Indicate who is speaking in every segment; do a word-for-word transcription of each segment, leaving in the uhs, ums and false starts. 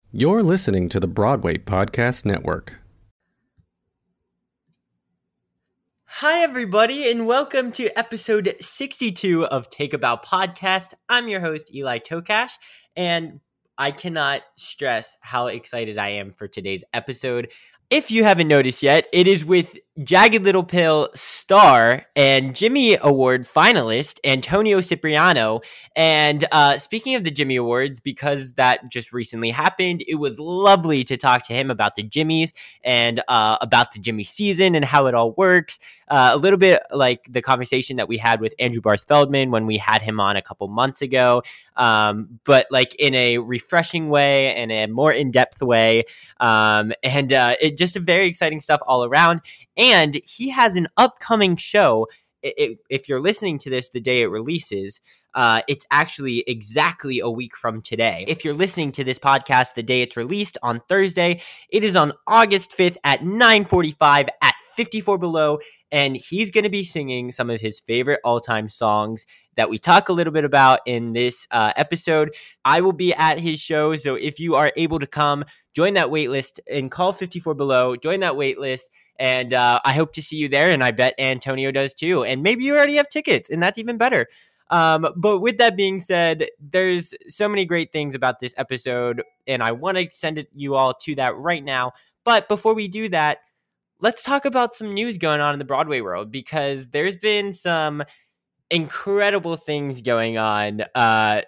Speaker 1: You're listening to the Broadway Podcast Network.
Speaker 2: Hi, everybody, and welcome to episode sixty-two of Take A Bow Podcast. I'm your host, Eli Tokash, and I cannot stress how excited I am for today's episode. If you haven't noticed yet, it is with Jagged Little Pill star and Jimmy Award finalist Antonio Cipriano. And uh, speaking of the Jimmy Awards, because that just recently happened, it was lovely to talk to him about the Jimmys and uh, about the Jimmy season and how it all works. Uh, a little bit like the conversation that we had with Andrew Barth Feldman when we had him on a couple months ago, um, but like in a refreshing way and a more in-depth way. Um, and uh, it just a very exciting stuff all around. And he has an upcoming show. It, it, if you're listening to this the day it releases, uh, it's actually exactly a week from today. If you're listening to this podcast the day it's released on Thursday, it is on August fifth at nine forty-five at fifty-four Below. And he's going to be singing some of his favorite all-time songs that we talk a little bit about in this uh, episode. I will be at his show, so if you are able to come, join that wait list and call fifty-four Below, join that wait list, and uh, I hope to see you there, and I bet Antonio does too. And maybe you already have tickets, and that's even better. Um, but with that being said, there's so many great things about this episode, and I want to send it you all to that right now. But before we do that, let's talk about some news going on in the Broadway world, because there's been some incredible things going on uh,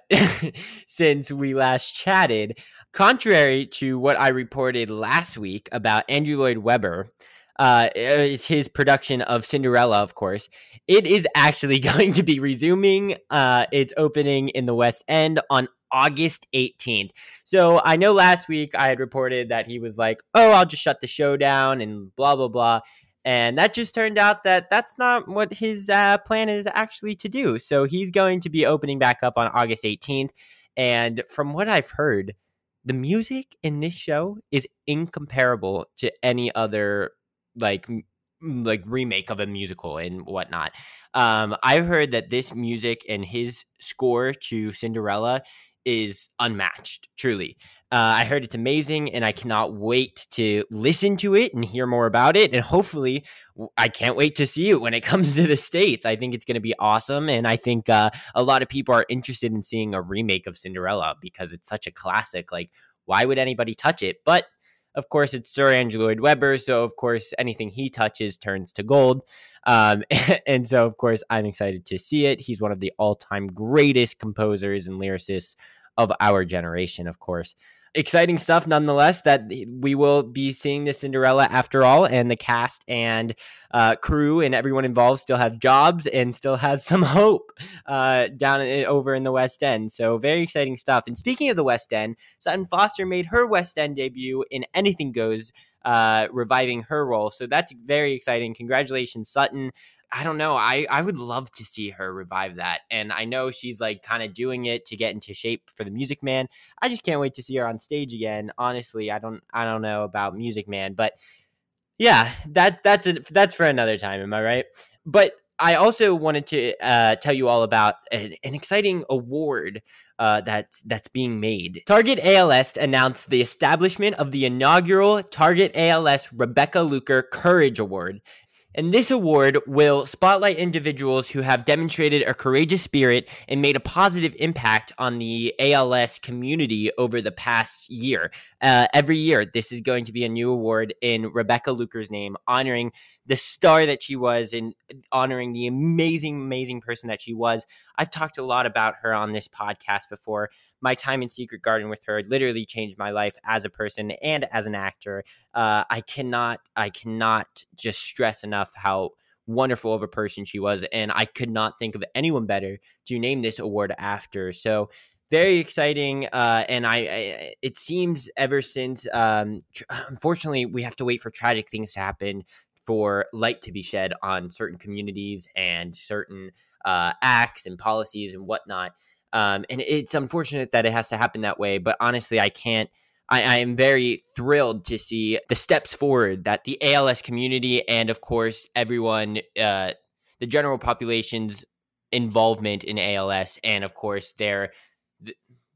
Speaker 2: since we last chatted. Contrary to what I reported last week about Andrew Lloyd Webber, uh, is his production of Cinderella, of course, it is actually going to be resuming uh, its opening in the West End on August eighteenth. So I know last week I had reported that he was like, oh, I'll just shut the show down and blah, blah, blah. And that just turned out that that's not what his uh, plan is actually to do. So he's going to be opening back up on August eighteenth. And from what I've heard, the music in this show is incomparable to any other like like remake of a musical and whatnot. Um, I heard that this music and his score to Cinderella is unmatched, truly. Uh, I heard it's amazing, and I cannot wait to listen to it and hear more about it. And hopefully, I can't wait to see it when it comes to the States. I think it's going to be awesome, and I think uh, a lot of people are interested in seeing a remake of Cinderella because it's such a classic. Like, why would anybody touch it? But of course, it's Sir Andrew Lloyd Webber, so of course, anything he touches turns to gold. Um, and so, of course, I'm excited to see it. He's one of the all-time greatest composers and lyricists of our generation, of course. Exciting stuff, nonetheless, that we will be seeing the Cinderella after all, and the cast and uh, crew and everyone involved still have jobs and still has some hope uh, down in, over in the West End. So very exciting stuff. And speaking of the West End, Sutton Foster made her West End debut in Anything Goes, uh, reviving her role. So that's very exciting. Congratulations, Sutton. I don't know. I, I would love to see her revive that. And I know she's like kind of doing it to get into shape for the Music Man. I just can't wait to see her on stage again. Honestly, I don't I don't know about Music Man, but yeah, that that's a, that's for another time. Am I right? But I also wanted to uh, tell you all about an, an exciting award uh, that's that's being made. Target A L S announced the establishment of the inaugural Target A L S Rebecca Luker Courage Award. And this award will spotlight individuals who have demonstrated a courageous spirit and made a positive impact on the A L S community over the past year. Uh, every year, this is going to be a new award in Rebecca Luker's name, honoring the star that she was and honoring the amazing, amazing person that she was. I've talked a lot about her on this podcast before. My time in Secret Garden with her literally changed my life as a person and as an actor. Uh, I cannot, I cannot just stress enough how wonderful of a person she was, and I could not think of anyone better to name this award after. So very exciting, uh, and I, I, it seems ever since, um, tr- unfortunately, we have to wait for tragic things to happen for light to be shed on certain communities and certain uh, acts and policies and whatnot. Um, and it's unfortunate that it has to happen that way, but honestly, I can't, I, I am very thrilled to see the steps forward that the A L S community and, of course, everyone, uh, the general population's involvement in A L S and, of course, their th-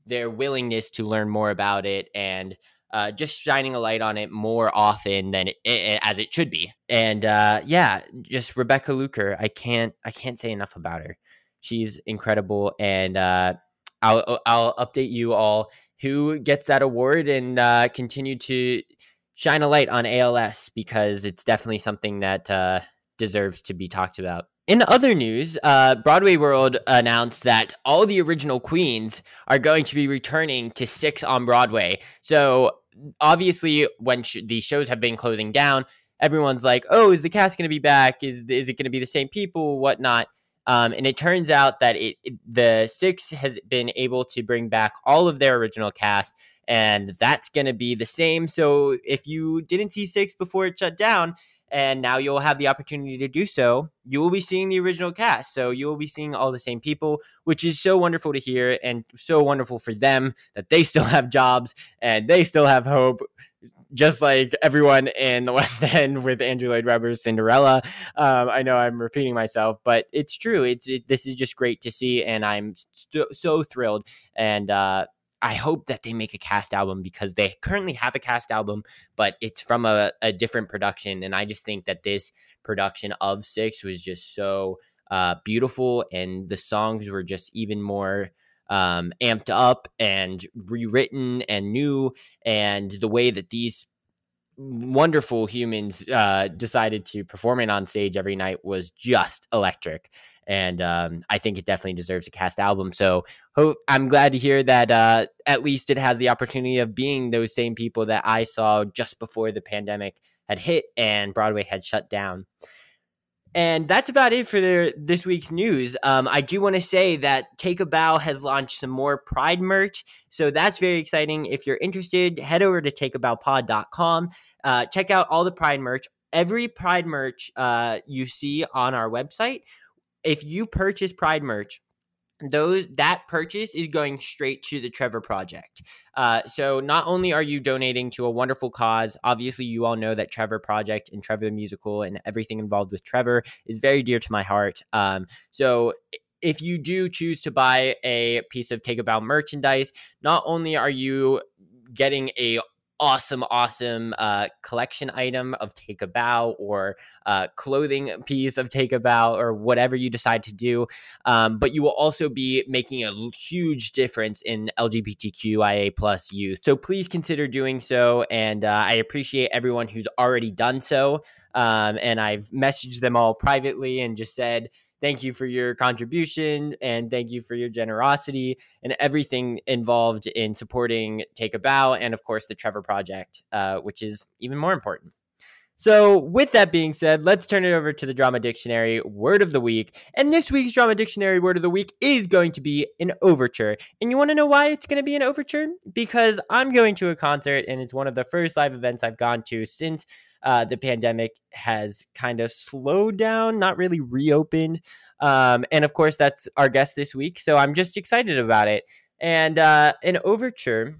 Speaker 2: their willingness to learn more about it and uh, just shining a light on it more often than it, it, as it should be. And uh, yeah, just Rebecca Luker. I can't I can't say enough about her. She's incredible, and uh, I'll I'll update you all who gets that award and uh, continue to shine a light on A L S, because it's definitely something that uh, deserves to be talked about. In other news, uh, Broadway World announced that all the original queens are going to be returning to Six on Broadway. So obviously, when sh- these shows have been closing down, everyone's like, oh, is the cast going to be back? Is is it going to be the same people? Whatnot. Um, and it turns out that it, it the Six has been able to bring back all of their original cast, and that's going to be the same. So if you didn't see Six before it shut down, and now you'll have the opportunity to do so, you will be seeing the original cast. So you will be seeing all the same people, which is so wonderful to hear, and so wonderful for them that they still have jobs and they still have hope, just like everyone in the West End with Andrew Lloyd Webber's Cinderella. Um, I know I'm repeating myself, but it's true. It's it, this is just great to see, and I'm st- so thrilled. And uh, I hope that they make a cast album, because they currently have a cast album, but it's from a, a different production. And I just think that this production of Six was just so uh, beautiful, and the songs were just even more um, amped up and rewritten and new. And the way that these wonderful humans uh, decided to perform it on stage every night was just electric. And um, I think it definitely deserves a cast album. So ho- I'm glad to hear that uh, at least it has the opportunity of being those same people that I saw just before the pandemic had hit and Broadway had shut down. And that's about it for the, this week's news. Um, I do want to say that Take a Bow has launched some more Pride merch. So that's very exciting. If you're interested, head over to take a bow pod dot com. Uh, check out all the Pride merch. Every Pride merch uh, you see on our website, if you purchase Pride merch, those that purchase is going straight to the Trevor Project. Uh, so not only are you donating to a wonderful cause, obviously you all know that Trevor Project and Trevor the Musical and everything involved with Trevor is very dear to my heart. Um, so if you do choose to buy a piece of Take a Bow merchandise, not only are you getting a awesome, awesome uh, collection item of Take a Bow, or uh, clothing piece of Take a Bow, or whatever you decide to do. Um, but you will also be making a huge difference in L G B T Q I A plus youth. So please consider doing so. And uh, I appreciate everyone who's already done so. Um, and I've messaged them all privately and just said, thank you for your contribution, and thank you for your generosity and everything involved in supporting Take a Bow, and of course the Trevor Project, uh, which is even more important. So with that being said, let's turn it over to the Drama Dictionary word of the week. And this week's Drama Dictionary word of the week is going to be an overture. And you want to know why it's going to be an overture? Because I'm going to a concert, and it's one of the first live events I've gone to since Uh, the pandemic has kind of slowed down, not really reopened. Um, and of course, that's our guest this week. So I'm just excited about it. And uh, an overture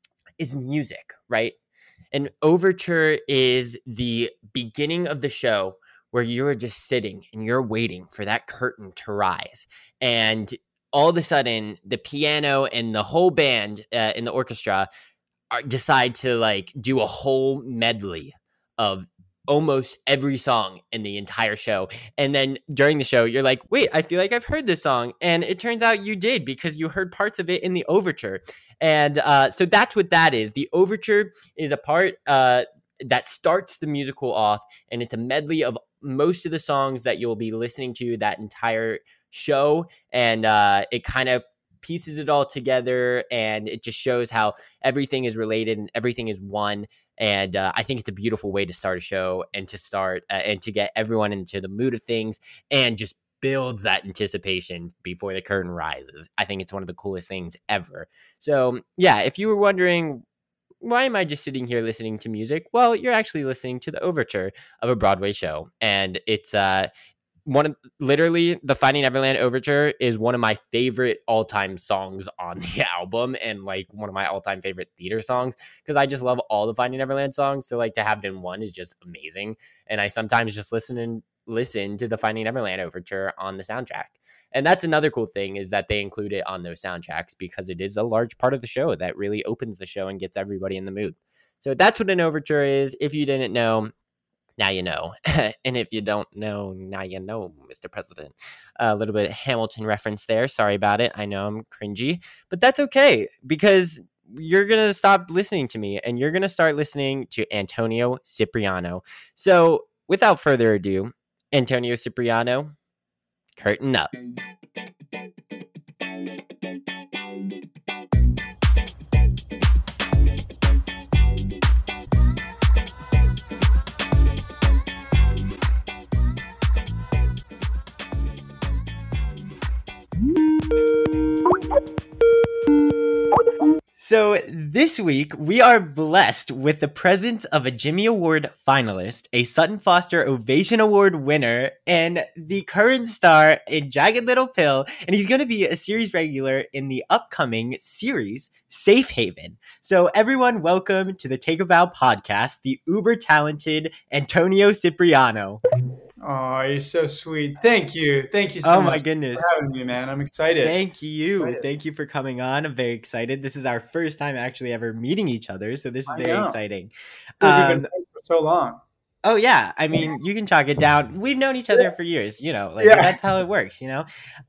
Speaker 2: is music, right? An overture is the beginning of the show where you're just sitting and you're waiting for that curtain to rise. And all of a sudden, the piano and the whole band uh, in the orchestra are, decide to like do a whole medley of almost every song in the entire show. And then during the show, you're like, wait, I feel like I've heard this song. And it turns out you did, because you heard parts of it in the overture. And uh, so that's what that is. The overture is a part uh, that starts the musical off, and it's a medley of most of the songs that you'll be listening to that entire show. And uh, it kind of pieces it all together, and it just shows how everything is related and everything is one. And uh, I think it's a beautiful way to start a show, and to start uh, and to get everyone into the mood of things, and just builds that anticipation before the curtain rises. I think it's one of the coolest things ever. So yeah, if you were wondering, why am I just sitting here listening to music? Well, you're actually listening to the overture of a Broadway show. And it's uh, one of literally the Finding Neverland overture is one of my favorite all-time songs on the album, and like one of my all-time favorite theater songs, because I just love all the Finding Neverland songs. So like to have it in one is just amazing. And I sometimes just listen and listen to the Finding Neverland overture on the soundtrack. And that's another cool thing, is that they include it on those soundtracks because it is a large part of the show that really opens the show and gets everybody in the mood. So that's what an overture is. If you didn't know, now you know. And if you don't know, now you know, Mister President. A little bit of Hamilton reference there. Sorry about it. I know I'm cringy, but that's okay, because you're going to stop listening to me and you're going to start listening to Antonio Cipriano. So without further ado, Antonio Cipriano, curtain up. So this week, we are blessed with the presence of a Jimmy Award finalist, a Sutton Foster Ovation Award winner, and the current star in Jagged Little Pill, and he's going to be a series regular in the upcoming series, Safe Haven. So everyone, welcome to the Take a Bow podcast, the uber-talented Antonio Cipriano.
Speaker 3: Oh, you're so sweet. Thank you. Thank you so
Speaker 2: oh
Speaker 3: much
Speaker 2: my goodness.
Speaker 3: for having me, man. I'm excited.
Speaker 2: Thank you.
Speaker 3: Excited.
Speaker 2: Thank you for coming on. I'm very excited. This is our first time actually ever meeting each other, so this is
Speaker 3: I
Speaker 2: very
Speaker 3: know.
Speaker 2: exciting.
Speaker 3: We've been
Speaker 2: Um,
Speaker 3: friends for so long.
Speaker 2: oh yeah, I mean, you can chalk it down. We've known each other
Speaker 3: Yeah.
Speaker 2: for years, you know, like
Speaker 3: Yeah.
Speaker 2: that's how it works, you know.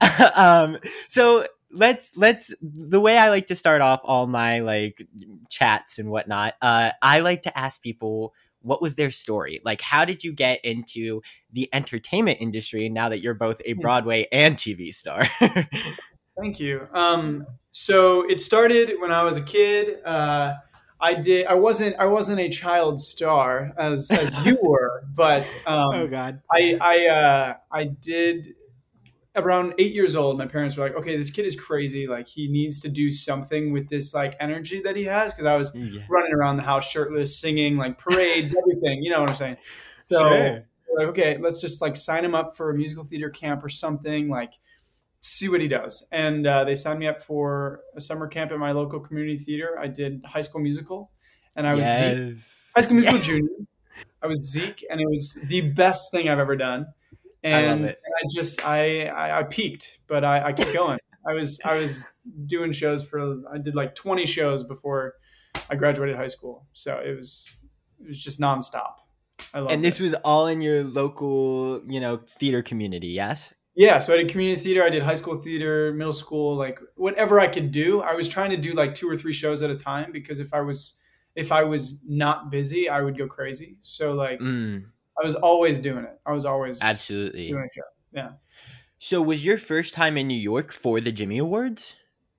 Speaker 2: um, so let's let's the way I like to start off all my like chats and whatnot. Uh, I like to ask people, what was their story? Like, how did you get into the entertainment industry now that you're both a Broadway and T V star?
Speaker 3: Thank you. Um, so it started when I was a kid. Uh, I did. I wasn't. I wasn't a child star as as you were, but um,
Speaker 2: oh God.
Speaker 3: I I uh, I did. Around eight years old, my parents were like, "Okay, this kid is crazy. Like, he needs to do something with this like energy that he has." Because I was
Speaker 2: Yeah.
Speaker 3: running around the house shirtless, singing like parades, everything. You know what I'm saying? So,
Speaker 2: Sure.
Speaker 3: we're like, okay, let's just like sign him up for a musical theater camp or something. Like, see what he does. And uh, they signed me up for a summer camp at my local community theater. I did High School Musical, and I was Zeke.
Speaker 2: yes.
Speaker 3: High School Musical Junior. I was Zeke, and it was the best thing I've ever done. And
Speaker 2: I love
Speaker 3: and
Speaker 2: it.
Speaker 3: I just I, I I peaked, but I, I kept going. I was I was doing shows for I did like twenty shows before I graduated high school. So it was it was just nonstop. I love
Speaker 2: And this
Speaker 3: it.
Speaker 2: was all in your local, you know, theater community, yes?
Speaker 3: Yeah, so I did community theater, I did high school theater, middle school, like whatever I could do. I was trying to do like two or three shows at a time, because if I was if I was not busy, I would go crazy. So like
Speaker 2: Mm,
Speaker 3: I was always doing it. I was always
Speaker 2: absolutely.
Speaker 3: doing a show. Yeah.
Speaker 2: So was your first time in New York for the Jimmy Awards?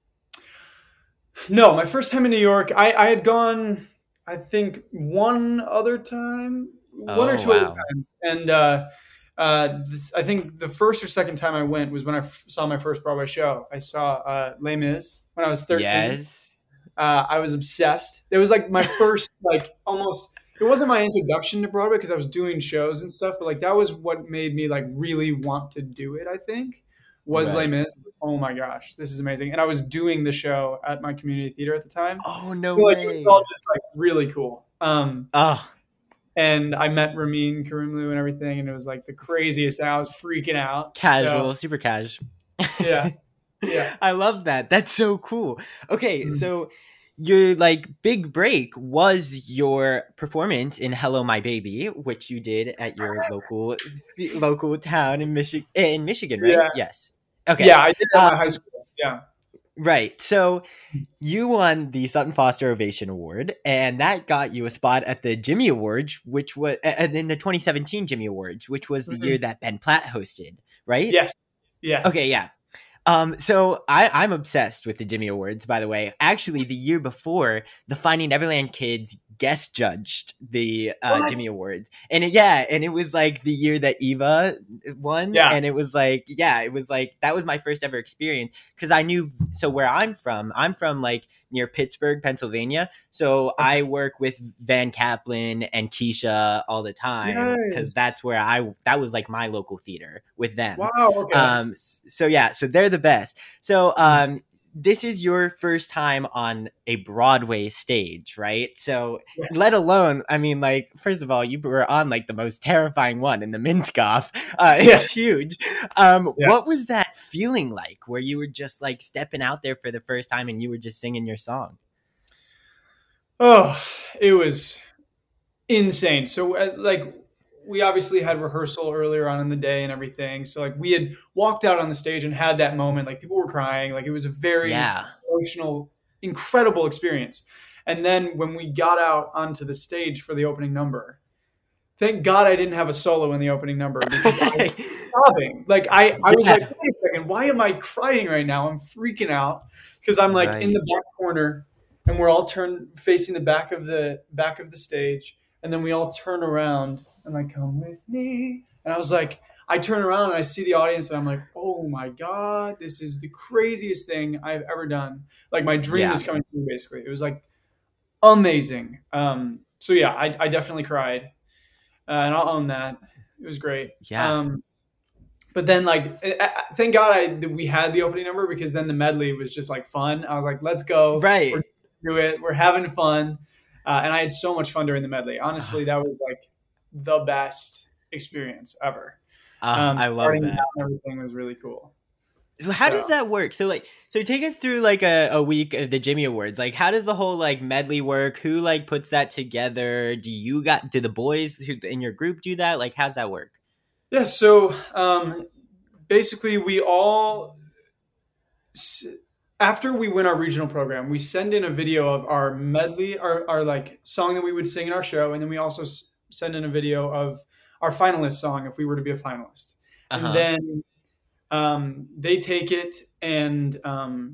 Speaker 3: No, my first time in New York, I, I had gone, I think, one other time, one or
Speaker 2: Oh,
Speaker 3: two other
Speaker 2: wow.
Speaker 3: times. And uh, uh, this, I think the first or second time I went was when I f- saw my first Broadway show. I saw uh, Les Mis when I was thirteen.
Speaker 2: Yes.
Speaker 3: Uh, I was obsessed. It was like my first, like almost, it wasn't my introduction to Broadway because I was doing shows and stuff, but like that was what made me like really want to do it, I think, was Les
Speaker 2: Right.
Speaker 3: Mis. Oh my gosh, this is amazing. And I was doing the show at my community theater at the time.
Speaker 2: Oh, no
Speaker 3: So like it
Speaker 2: way.
Speaker 3: was all just like really cool. Um,
Speaker 2: Oh,
Speaker 3: and I met Ramin Karimloo and everything, and it was like the craziest thing. I was freaking out.
Speaker 2: casual, super cash.
Speaker 3: So, yeah. Yeah.
Speaker 2: I love that. That's so cool. Okay,
Speaker 3: Mhm.
Speaker 2: so your like big break was your performance in Hello My Baby, which you did at your local local town in Michigan in Michigan, right?
Speaker 3: Yeah.
Speaker 2: Yes. Okay.
Speaker 3: Yeah, I did that at
Speaker 2: Uh,
Speaker 3: my high school. Yeah.
Speaker 2: Right. So you won the Sutton Foster Ovation Award, and that got you a spot at the Jimmy Awards, which was and in the twenty seventeen Jimmy Awards, which was the
Speaker 3: Mhm.
Speaker 2: year that Ben Platt hosted, right?
Speaker 3: Yes. Yes.
Speaker 2: Okay, yeah. Um, so I, I'm obsessed with the Jimmy Awards, by the way. Actually, the year before, the Finding Neverland kids guest judged the uh,
Speaker 3: What?
Speaker 2: Jimmy Awards. And it, yeah, and it was like the year that Eva won.
Speaker 3: Yeah.
Speaker 2: And it was like, yeah, it was like, that was my first ever experience. Because I knew, so where I'm from, I'm from like near Pittsburgh, Pennsylvania. So I work with Van Kaplan and Keisha all the time. Because
Speaker 3: Nice.
Speaker 2: that's where I, that was like my local theater with them.
Speaker 3: Wow. Okay.
Speaker 2: Um, s- so yeah, so they're the best. So um, this is your first time on a Broadway stage, right? So
Speaker 3: Yes.
Speaker 2: let alone, I mean, like, first of all, you were on like the most terrifying one in the Minskoff. Uh,
Speaker 3: Yeah.
Speaker 2: it's huge. Um,
Speaker 3: Yeah.
Speaker 2: what was that feeling like where you were just like stepping out there for the first time and you were just singing your song?
Speaker 3: Oh, it was insane. So uh, like we obviously had rehearsal earlier on in the day and everything. So like we had walked out on the stage and had that moment, like people were crying, like it was a very
Speaker 2: Yeah.
Speaker 3: emotional, incredible experience. And then when we got out onto the stage for the opening number, thank God I didn't have a solo in the opening number because I was sobbing. Like I, I was
Speaker 2: Yeah.
Speaker 3: like, wait a second, why am I crying right now? I'm freaking out because I'm like
Speaker 2: Right.
Speaker 3: in the back corner and we're all turned facing the back of the back of the stage. And then we all turn around and like, come with me. And I was like, I turn around and I see the audience and I'm like, oh my God, this is the craziest thing I've ever done. Like my dream
Speaker 2: Yeah.
Speaker 3: is coming true basically. It was like amazing. Um, so yeah, I, I definitely cried. Uh, and I'll own that. It was great.
Speaker 2: Yeah.
Speaker 3: Um, but then, like, I, I, thank God I that we had the opening number because then the medley was just like fun. I was like, let's go.
Speaker 2: Right.
Speaker 3: We're do it. We're having fun. Uh, and I had so much fun during the medley. Honestly, that was like the best experience ever.
Speaker 2: Uh,
Speaker 3: Um,
Speaker 2: I love
Speaker 3: starting
Speaker 2: that.
Speaker 3: out and everything was really cool.
Speaker 2: How
Speaker 3: So-
Speaker 2: does that work? So like, so take us through like a, a week of the Jimmy Awards. Like, how does the whole like medley work? Who like puts that together? Do you got, do the boys who in your group do that? Like, how's that work?
Speaker 3: Yeah, so um, basically, we all, s- after we win our regional program, we send in a video of our medley, our, our like song that we would sing in our show, and then we also s- send in a video of our finalist song if we were to be a finalist.
Speaker 2: Uh-huh.
Speaker 3: And then um, they take it and um,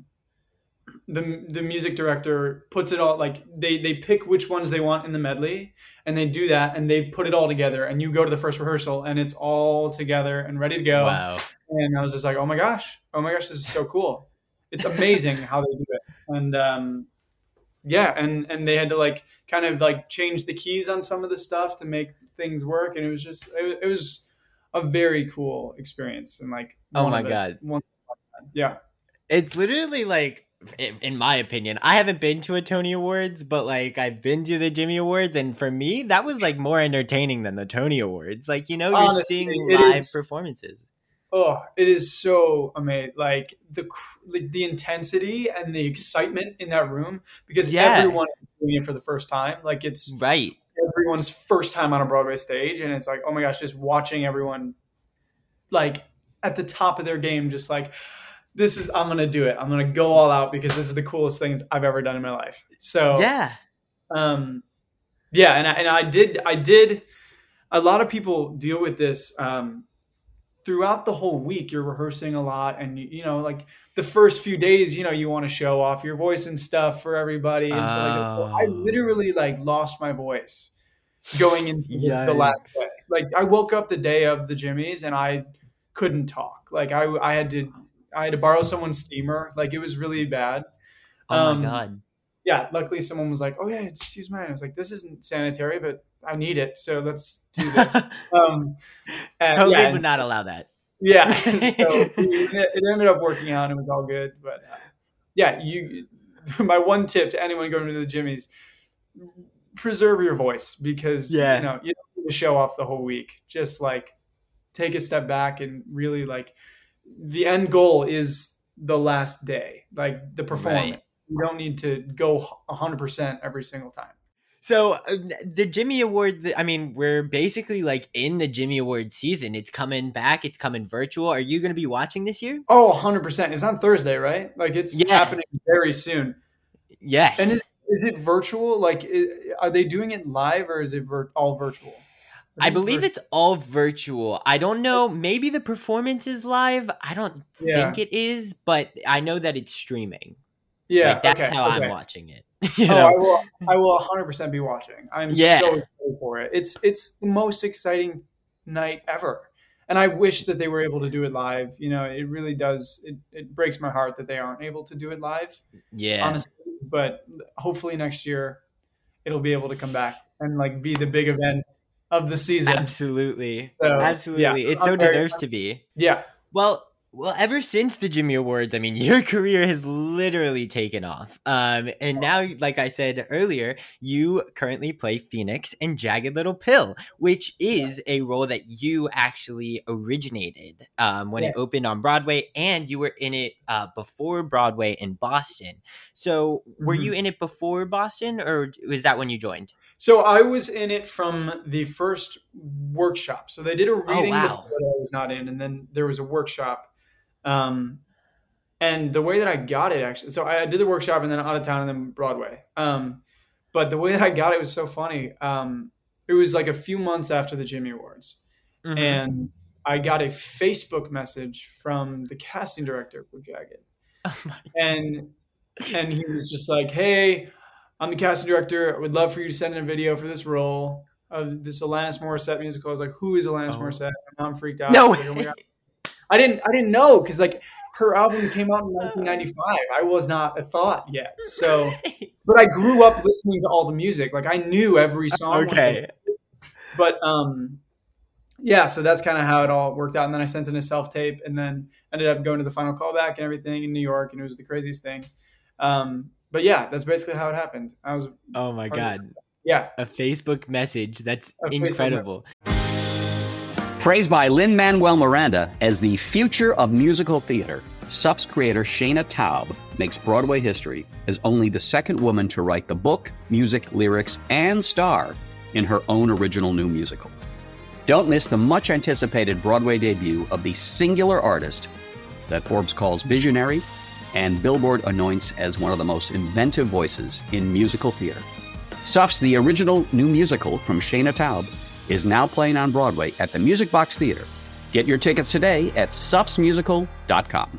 Speaker 3: the the music director puts it all, like they they pick which ones they want in the medley and they do that and they put it all together and you go to the first rehearsal and it's all together and ready to go.
Speaker 2: Wow.
Speaker 3: And I was just like, oh my gosh, oh my gosh, this is so cool. It's amazing how they do it. And um, yeah, and and they had to like kind of like change the keys on some of the stuff to make things work. And it was just, it, it was a very cool experience. And like,
Speaker 2: Oh
Speaker 3: one
Speaker 2: my
Speaker 3: of the-
Speaker 2: God.
Speaker 3: one- yeah.
Speaker 2: It's literally like, i- in my opinion, I haven't been to a Tony Awards, but like I've been to the Jimmy Awards, and for me, that was like more entertaining than the Tony Awards. Like, you know, you're
Speaker 3: Honestly,
Speaker 2: seeing
Speaker 3: it
Speaker 2: live
Speaker 3: is-
Speaker 2: performances.
Speaker 3: Oh, it is so amazing. Like the cr- like the intensity and the excitement in that room because
Speaker 2: Yeah.
Speaker 3: everyone is doing it for the first time. Like it's
Speaker 2: Right.
Speaker 3: everyone's first time on a Broadway stage. And it's like, oh my gosh, just watching everyone like at the top of their game, just like, this is, I'm going to do it. I'm going to go all out because this is the coolest things I've ever done in my life. So,
Speaker 2: Yeah.
Speaker 3: um, yeah. And I, and I did, I did, a lot of people deal with this, um, throughout the whole week. You're rehearsing a lot and you, you know, like the first few days, you know, you want to show off your voice and stuff for everybody. And so like, so I
Speaker 2: Oh.
Speaker 3: literally like lost my voice going into the, the
Speaker 2: Yikes.
Speaker 3: last day. Like I woke up the day of the Jimmys and I couldn't talk. Like I, I had to, I had to borrow someone's steamer. Like it was really bad.
Speaker 2: Oh
Speaker 3: Um,
Speaker 2: my God.
Speaker 3: Yeah. Luckily someone was like, oh yeah, just use mine. I was like, this isn't sanitary, but I need it. So let's do this. um, and,
Speaker 2: COVID
Speaker 3: yeah,
Speaker 2: would not allow that.
Speaker 3: yeah. So it, it ended up working out and it was all good. But uh, yeah, you, my one tip to anyone going to the Jimmys, preserve your voice because
Speaker 2: Yeah.
Speaker 3: you know, you don't need to show off the whole week. Just like take a step back and really like the end goal is the last day, like the performance.
Speaker 2: Right.
Speaker 3: You don't need to go one hundred percent every single time.
Speaker 2: So uh, the Jimmy Awards, I mean, we're basically like in the Jimmy Awards season. It's coming back. It's coming virtual. Are you going to be watching this year?
Speaker 3: Oh, one hundred percent. It's on Thursday, right? Like it's
Speaker 2: Yeah.
Speaker 3: happening very soon.
Speaker 2: Yes.
Speaker 3: And is, is it virtual? Like, i are they doing it live or is it vir- all virtual?
Speaker 2: I believe it's all virtual. I don't know. Maybe the performance is live. I don't
Speaker 3: Yeah.
Speaker 2: think it is, but I know that it's streaming.
Speaker 3: Yeah,
Speaker 2: Like, that's
Speaker 3: okay,
Speaker 2: how
Speaker 3: okay.
Speaker 2: I'm watching it. You
Speaker 3: Oh,
Speaker 2: know?
Speaker 3: I will. I will one hundred percent be watching. I'm
Speaker 2: Yeah.
Speaker 3: so excited for it. It's it's the most exciting night ever, and I wish that they were able to do it live. You know, it really does. It, it breaks my heart that they aren't able to do it live.
Speaker 2: Yeah.
Speaker 3: Honestly, but hopefully next year it'll be able to come back and like be the big event of the season.
Speaker 2: Absolutely.
Speaker 3: So,
Speaker 2: Absolutely.
Speaker 3: yeah,
Speaker 2: it so
Speaker 3: I'm very-
Speaker 2: deserves to be.
Speaker 3: Yeah.
Speaker 2: Well, Well, ever since the Jimmy Awards, I mean, your career has literally taken off. Um, and now, like I said earlier, you currently play Phoenix in Jagged Little Pill, which is a role that you actually originated um, when
Speaker 3: Yes.
Speaker 2: it opened on Broadway, and you were in it uh, before Broadway in Boston. So were
Speaker 3: Mhm.
Speaker 2: you in it before Boston, or was that when you joined?
Speaker 3: So I was in it from the first workshop. So they did a reading
Speaker 2: wow.
Speaker 3: before that I was not in, and then there was a workshop. Um, and the way that I got it actually, so I did the workshop and then out of town and then Broadway. Um, but the way that I got it was so funny. Um, it was like a few months after the Jimmy Awards,
Speaker 2: Mhm.
Speaker 3: and I got a Facebook message from the casting director for Jagged,
Speaker 2: Oh my
Speaker 3: and and he was just like, "Hey, I'm the casting director. I would love for you to send in a video for this role of this Alanis Morissette musical." I was like, "Who is Alanis
Speaker 2: Oh.
Speaker 3: Morissette?" My mom freaked out.
Speaker 2: No
Speaker 3: I was like, "Oh my
Speaker 2: way.
Speaker 3: God." I didn't I didn't know because like her album came out in nineteen ninety-five. I was not a thought yet. So, but I grew up listening to all the music. Like I knew every song.
Speaker 2: Okay.
Speaker 3: But um, yeah. So that's kind of how it all worked out. And then I sent in a self tape, and then ended up going to the final callback and everything in New York, and it was the craziest thing. Um, but yeah, that's basically how it happened. I was
Speaker 2: Oh my
Speaker 3: part of
Speaker 2: God.
Speaker 3: yeah.
Speaker 2: A Facebook message. That's
Speaker 3: A Facebook
Speaker 2: incredible.
Speaker 4: Praised by Lin-Manuel Miranda as the future of musical theater, S U F's creator Shayna Taub makes Broadway history as only the second woman to write the book, music, lyrics, and star in her own original new musical. Don't miss the much-anticipated Broadway debut of the singular artist that Forbes calls visionary and Billboard anoints as one of the most inventive voices in musical theater. S U F's The Original New Musical from Shayna Taub is now playing on Broadway at the Music Box Theater. Get your tickets today at sufs musical dot com.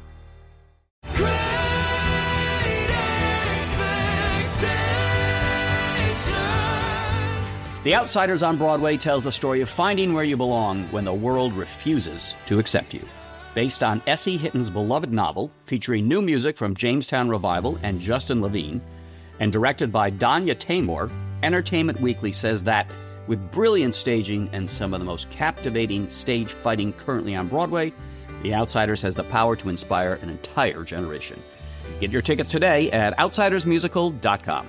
Speaker 4: The Outsiders on Broadway tells the story of finding where you belong when the world refuses to accept you. Based on Essie Hitton's beloved novel, featuring new music from Jamestown Revival and Justin Levine, and directed by Danya Taymor, Entertainment Weekly says that with brilliant staging and some of the most captivating stage fighting currently on Broadway, The Outsiders has the power to inspire an entire generation. Get your tickets today at outsiders musical dot com.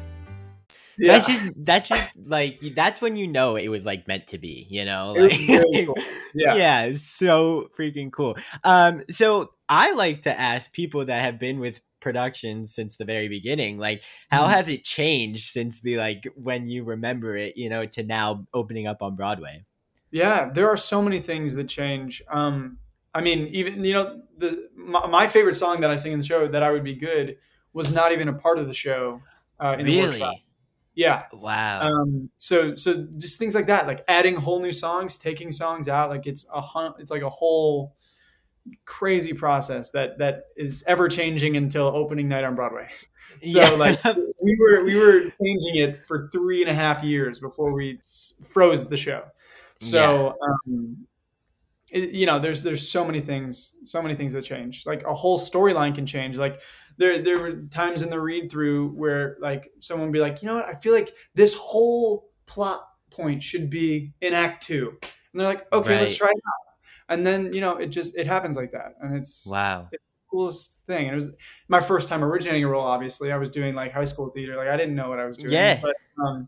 Speaker 3: Yeah.
Speaker 2: That's just that's just like that's when you know it was like meant to be, you know?
Speaker 3: It
Speaker 2: Like
Speaker 3: was very cool. Yeah.
Speaker 2: yeah, it's so freaking cool. Um, so I like to ask people that have been with productions since the very beginning, like how
Speaker 3: Mhm.
Speaker 2: has it changed since the like when you remember it, you know, to now opening up on Broadway?
Speaker 3: Yeah, there are so many things that change. Um, I mean, even you know, the my, my favorite song that I sing in the show, "That I Would Be Good," was not even a part of the show. Uh, in the workshop.
Speaker 2: Really?
Speaker 3: Yeah.
Speaker 2: Wow.
Speaker 3: Um, so so just things like that, like adding whole new songs, taking songs out, like it's a hun- it's like a whole crazy process that that is ever changing until opening night on Broadway. So
Speaker 2: Yeah.
Speaker 3: like we were we were changing it for three and a half years before we s- froze the show. So um, it, you know, there's there's so many things, so many things that change. Like a whole storyline can change. Like there there were times in the read through where like someone would be like, you know what, I feel like this whole plot point should be in Act Two, and they're like, okay, let's
Speaker 2: Right.
Speaker 3: try it out. And then you know, it just it happens like that, and it's
Speaker 2: Wow.
Speaker 3: it's the coolest thing. And it was my first time originating a role. Obviously, I was doing like high school theater. Like I didn't know what I was doing.
Speaker 2: Yeah.
Speaker 3: But um,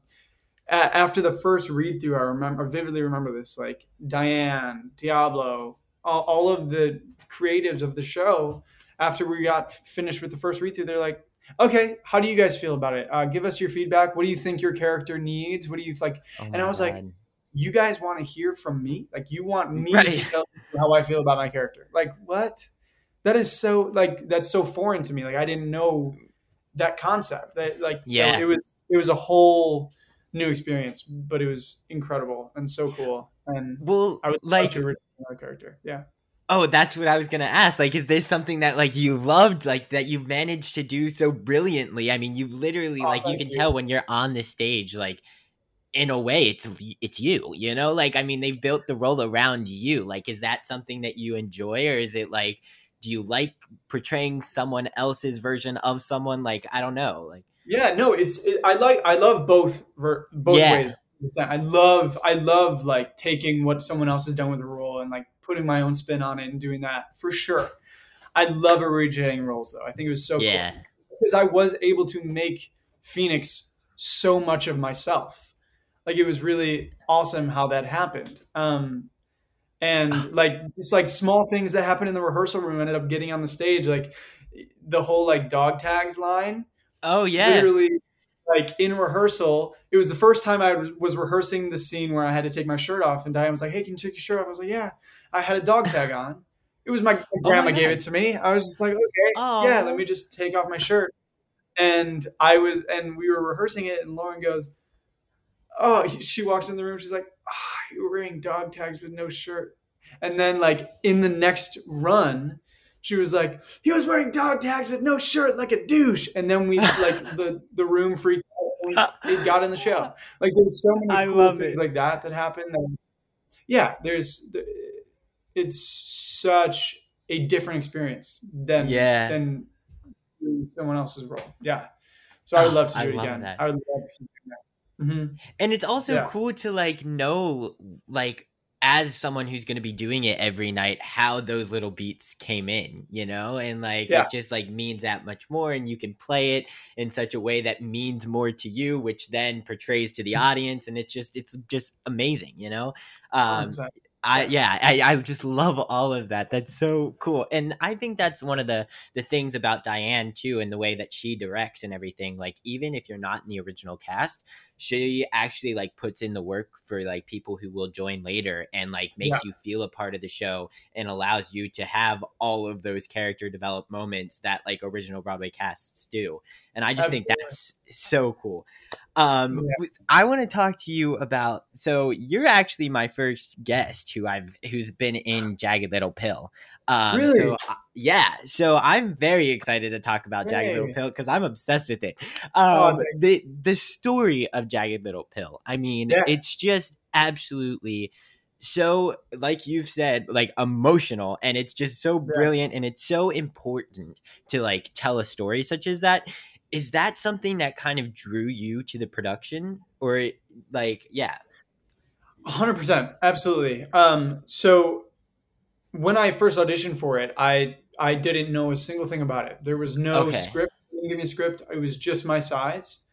Speaker 3: a- after the first read through, I remember I vividly remember this. Like Diane, Diablo, all, all of the creatives of the show. After we got finished with the first read through, they're like, "Okay, how do you guys feel about it? Uh, give us your feedback. What do you think your character needs? What do you like?"
Speaker 2: Oh
Speaker 3: And
Speaker 2: my
Speaker 3: I was like,
Speaker 2: God.
Speaker 3: "You guys want to hear from me? Like you want me
Speaker 2: Right.
Speaker 3: to tell you how I feel about my character? Like what? That is so like that's so foreign to me. Like I didn't know that concept. That like so
Speaker 2: Yeah.
Speaker 3: it was it was a whole new experience, but it was incredible and so cool. And
Speaker 2: Well,
Speaker 3: I would
Speaker 2: like
Speaker 3: like to original my character. Yeah.
Speaker 2: oh, that's what I was gonna ask. Like, is this something that like you loved, like that you've managed to do so brilliantly? I mean, you've literally
Speaker 3: Oh,
Speaker 2: like you
Speaker 3: thank
Speaker 2: can
Speaker 3: you.
Speaker 2: tell when you're on the stage, like in a way, it's it's you. You know, like I mean, they've built the role around you. Like, is that something that you enjoy, or is it like, do you like portraying someone else's version of someone? Like, I don't know. Like,
Speaker 3: Yeah, no, it's it, I like I love both ver- both
Speaker 2: Yeah.
Speaker 3: ways. percent. I love, I love like taking what someone else has done with a role and like putting my own spin on it and doing that for sure. I love originating roles though. I think it was so
Speaker 2: Yeah.
Speaker 3: cool because I was able to make Phoenix so much of myself. Like it was really awesome how that happened. Um, and like just like small things that happened in the rehearsal room ended up getting on the stage. Like the whole like dog tags line.
Speaker 2: Oh yeah.
Speaker 3: Literally, like in rehearsal, it was the first time I was rehearsing the scene where I had to take my shirt off, and Diane was like, "Hey, can you take your shirt off?" I was like, "Yeah." I had a dog tag on. It was my, my
Speaker 2: Oh
Speaker 3: grandma
Speaker 2: my
Speaker 3: gave
Speaker 2: God.
Speaker 3: it to me. I was just like, "Okay,
Speaker 2: Oh.
Speaker 3: yeah, let me just take off my shirt." And I was, and we were rehearsing it, and Lauren goes, "Oh," she walks in the room. She's like, "Oh, you were wearing dog tags with no shirt." And then like in the next run, she was like, "He was wearing dog tags with no shirt like a douche." And then we like the, the room freaked out. We, it got in the show. Like there's so many
Speaker 2: I
Speaker 3: cool
Speaker 2: love
Speaker 3: things
Speaker 2: it.
Speaker 3: like that that happen. That, yeah, there's it's such a different experience than
Speaker 2: Yeah.
Speaker 3: than someone else's role. Yeah. So I would
Speaker 2: Oh,
Speaker 3: love to
Speaker 2: I
Speaker 3: do it
Speaker 2: love
Speaker 3: again.
Speaker 2: that.
Speaker 3: I would love to do that. Mm-hmm.
Speaker 2: And it's also
Speaker 3: Yeah.
Speaker 2: cool to like know, like, as someone who's going to be doing it every night, how those little beats came in, you know, and like
Speaker 3: Yeah.
Speaker 2: it just like means that much more, and you can play it in such a way that means more to you, which then portrays to the audience, and it's just it's just amazing, you know. Um,
Speaker 3: one hundred percent.
Speaker 2: I yeah, I, I just love all of that. That's so cool. And I think that's one of the the things about Diane too, and the way that she directs and everything. Like even if you're not in the original cast, she actually like puts in the work for like people who will join later and like makes
Speaker 3: Yeah.
Speaker 2: you feel a part of the show and allows you to have all of those character developed moments that like original Broadway casts do. And I just think
Speaker 3: Absolutely.
Speaker 2: that's so cool. Um,
Speaker 3: Yeah.
Speaker 2: w- I want to talk to you about. So you're actually my first guest who I've who's been in Jagged Little Pill. Um,
Speaker 3: Really?
Speaker 2: So uh, yeah, so I'm very excited to talk about Jagged Little
Speaker 3: Hey.
Speaker 2: Pill because I'm obsessed with it.
Speaker 3: Oh,
Speaker 2: Um,
Speaker 3: thanks.
Speaker 2: the the story of Jagged Little Pill. I mean,
Speaker 3: Yes.
Speaker 2: it's just absolutely so, like you've said, like emotional, and it's just so
Speaker 3: Yeah.
Speaker 2: brilliant, and it's so important to like tell a story such as that. Is that something that kind of drew you to the production, or like, yeah,
Speaker 3: one hundred percent. Absolutely. Um, so when I first auditioned for it, I I didn't know a single thing about it. There was no
Speaker 2: Okay.
Speaker 3: script. They didn't give me a script. It was just my sides.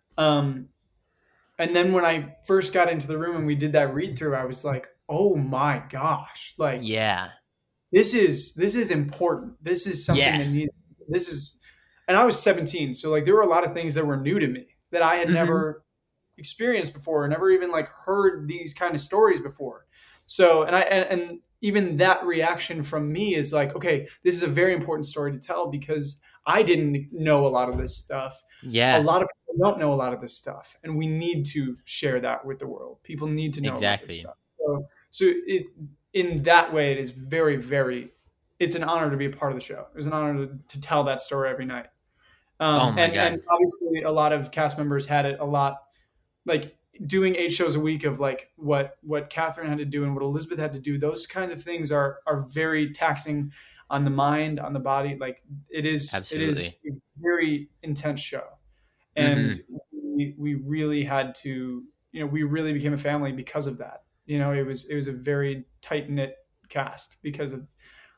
Speaker 3: Um, and then when I first got into the room and we did that read through, I was like, "Oh my gosh! Like
Speaker 2: yeah,
Speaker 3: this is this is important. This is something
Speaker 2: Yeah.
Speaker 3: that needs. This is." And I was seventeen, so like there were a lot of things that were new to me that I had
Speaker 2: Mhm.
Speaker 3: never experienced before, never even like heard these kind of stories before. So, and I and, and even that reaction from me is like, okay, this is a very important story to tell because I didn't know a lot of this stuff.
Speaker 2: yeah,
Speaker 3: A lot of people don't know a lot of this stuff, and we need to share that with the world. People need to know about
Speaker 2: Exactly.
Speaker 3: this stuff. So, so it in that way, it is very, very. It's an honor to be a part of the show. It was an honor to, to tell that story every night. Um,
Speaker 2: Oh my
Speaker 3: and,
Speaker 2: God.
Speaker 3: and obviously, a lot of cast members had it a lot, like doing eight shows a week of like what what Catherine had to do and what Elizabeth had to do. Those kinds of things are are very taxing on the mind, on the body. Like it is, it is a very intense show, and we we really had to, you know, we really became a family because of that. You know, it was it was a very tight knit cast because of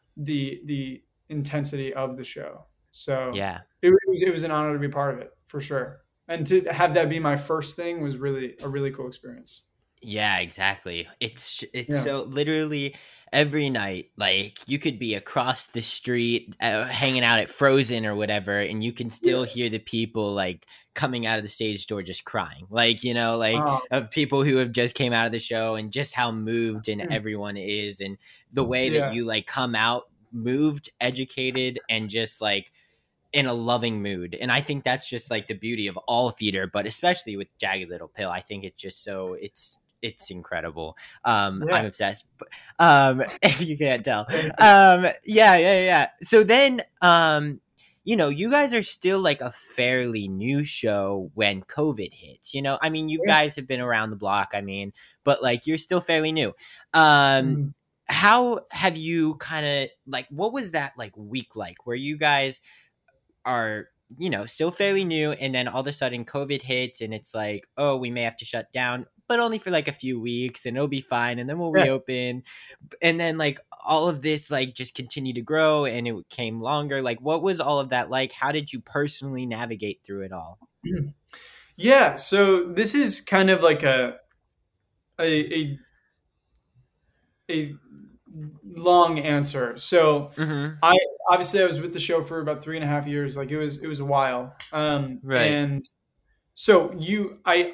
Speaker 3: the the intensity of the show. So
Speaker 2: yeah.
Speaker 3: it was it was an honor to be part of it for sure, and to have that be my first thing was really a really cool experience.
Speaker 2: Yeah, exactly. It's it's
Speaker 3: Yeah.
Speaker 2: so literally every night, like you could be across the street uh, hanging out at Frozen or whatever, and you can still hear the people like coming out of the stage door just crying, like, you know, like
Speaker 3: Oh,
Speaker 2: of people who have just came out of the show and just how moved and
Speaker 3: Mm.
Speaker 2: everyone is, and the way
Speaker 3: Yeah.
Speaker 2: that you like come out moved, educated, and just like in a loving mood. And I think that's just like the beauty of all theater, but especially with Jagged Little Pill. I think it's just so it's it's incredible. Um
Speaker 3: Yeah.
Speaker 2: I'm obsessed. But, um if you can't tell. Um yeah, yeah, yeah. So then um you know, you guys are still like a fairly new show when COVID hits. You know, I mean, you
Speaker 3: Yeah.
Speaker 2: guys have been around the block, I mean, but like you're still fairly new. Um
Speaker 3: Mhm.
Speaker 2: how have you kind of like, what was that like week like where you guys are, you know, still fairly new, and then all of a sudden COVID hits and it's like, oh, we may have to shut down, but only for like a few weeks, and it'll be fine, and then we'll
Speaker 3: Yeah.
Speaker 2: reopen. And then like all of this like just continued to grow, and it came longer. Like, what was all of that like? How did you personally navigate through it all?
Speaker 3: Yeah, so this is kind of like a a a, a long answer. So
Speaker 2: Mm-hmm.
Speaker 3: I obviously I was with the show for about three and a half years. Like it was it was a while. Um,
Speaker 2: Right.
Speaker 3: And so you I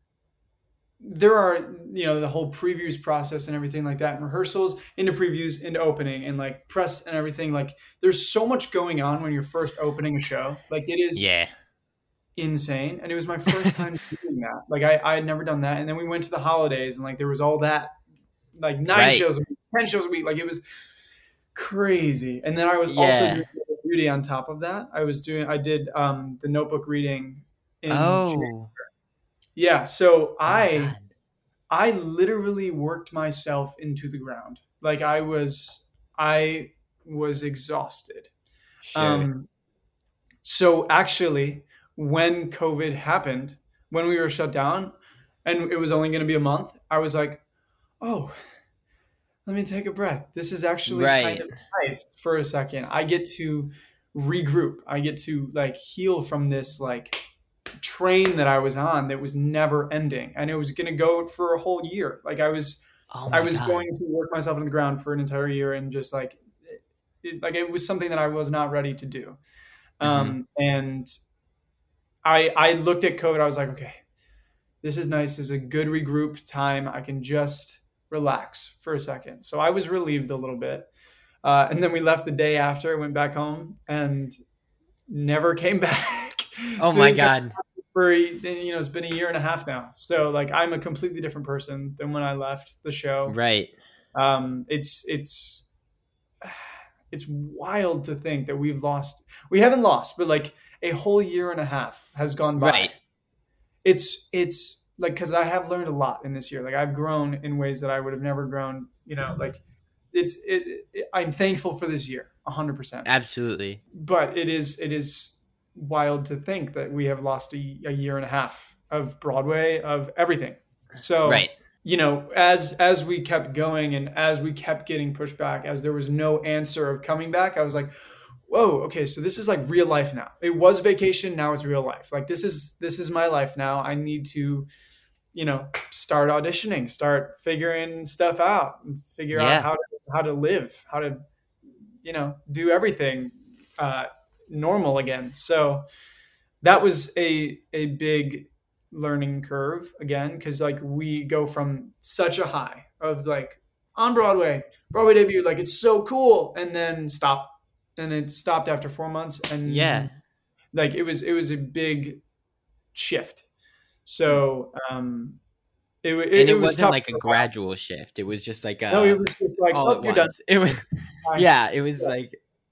Speaker 3: there are you know the whole previews process and everything like that, and rehearsals into previews into opening and like press and everything. Like there's so much going on when you're first opening a show. Like it is
Speaker 2: Yeah.
Speaker 3: insane, and it was my first time doing that. Like I I had never done that, and then we went to the holidays, and like there was all that, like nine
Speaker 2: Right.
Speaker 3: shows a week, ten shows a week. Like it was crazy. And then I was also
Speaker 2: Yeah.
Speaker 3: doing beauty on top of that. I was doing I did um the Notebook reading in June.
Speaker 2: Oh.
Speaker 3: Yeah, so
Speaker 2: Oh my
Speaker 3: I
Speaker 2: God.
Speaker 3: I literally worked myself into the ground. Like I was I was exhausted.
Speaker 2: Sure.
Speaker 3: Um so actually when COVID happened, when we were shut down and it was only going to be a month, I was like, "Oh, let me take a breath. This is actually kind
Speaker 2: Right.
Speaker 3: of nice for a second. I get to regroup. I get to like heal from this like train that I was on that was never ending, and it was going to go for a whole year. Like I was
Speaker 2: Oh
Speaker 3: I
Speaker 2: my
Speaker 3: was
Speaker 2: God.
Speaker 3: going to work myself into the ground for an entire year, and just like it, like it was something that I was not ready to do.
Speaker 2: Mhm.
Speaker 3: Um and I I looked at COVID. I was like, okay, this is nice. This is a good regroup time. I can just relax for a second. So I was relieved a little bit. Uh, and then we left the day after, went back home, and never came back.
Speaker 2: Oh my
Speaker 3: Doing
Speaker 2: God.
Speaker 3: For you know, it's been a year and a half now. So like, I'm a completely different person than when I left the show.
Speaker 2: Right.
Speaker 3: Um, it's it's it's wild to think that we've lost. We haven't lost, but like a whole year and a half has gone by.
Speaker 2: Right.
Speaker 3: It's it's like because I have learned a lot in this year. Like I've grown in ways that I would have never grown. You know, like it's it. it I'm thankful for this year, a hundred percent.
Speaker 2: Absolutely.
Speaker 3: But it is it is wild to think that we have lost a, a year and a half of Broadway, of everything. So
Speaker 2: Right.
Speaker 3: you know, as as we kept going and as we kept getting pushed back, as there was no answer of coming back, I was like, whoa, okay, so this is like real life now. It was vacation, now it's real life. Like this is this is my life now. I need to, you know, start auditioning, start figuring stuff out, and figure
Speaker 2: Yeah.
Speaker 3: out how to how to live, how to, you know, do everything uh, normal again. So that was a a big learning curve again, because like we go from such a high of like on Broadway, Broadway debut, like it's so cool, and then stop. And it stopped after four months, and
Speaker 2: Yeah.
Speaker 3: like it was it was a big shift. So um, it it,
Speaker 2: And it,
Speaker 3: it was
Speaker 2: wasn't
Speaker 3: tough
Speaker 2: like a
Speaker 3: for a while.
Speaker 2: gradual shift. It was just like a
Speaker 3: No, it was just like,
Speaker 2: all
Speaker 3: oh,
Speaker 2: at
Speaker 3: you're done.
Speaker 2: once. It was
Speaker 3: Bye.
Speaker 2: yeah, it was like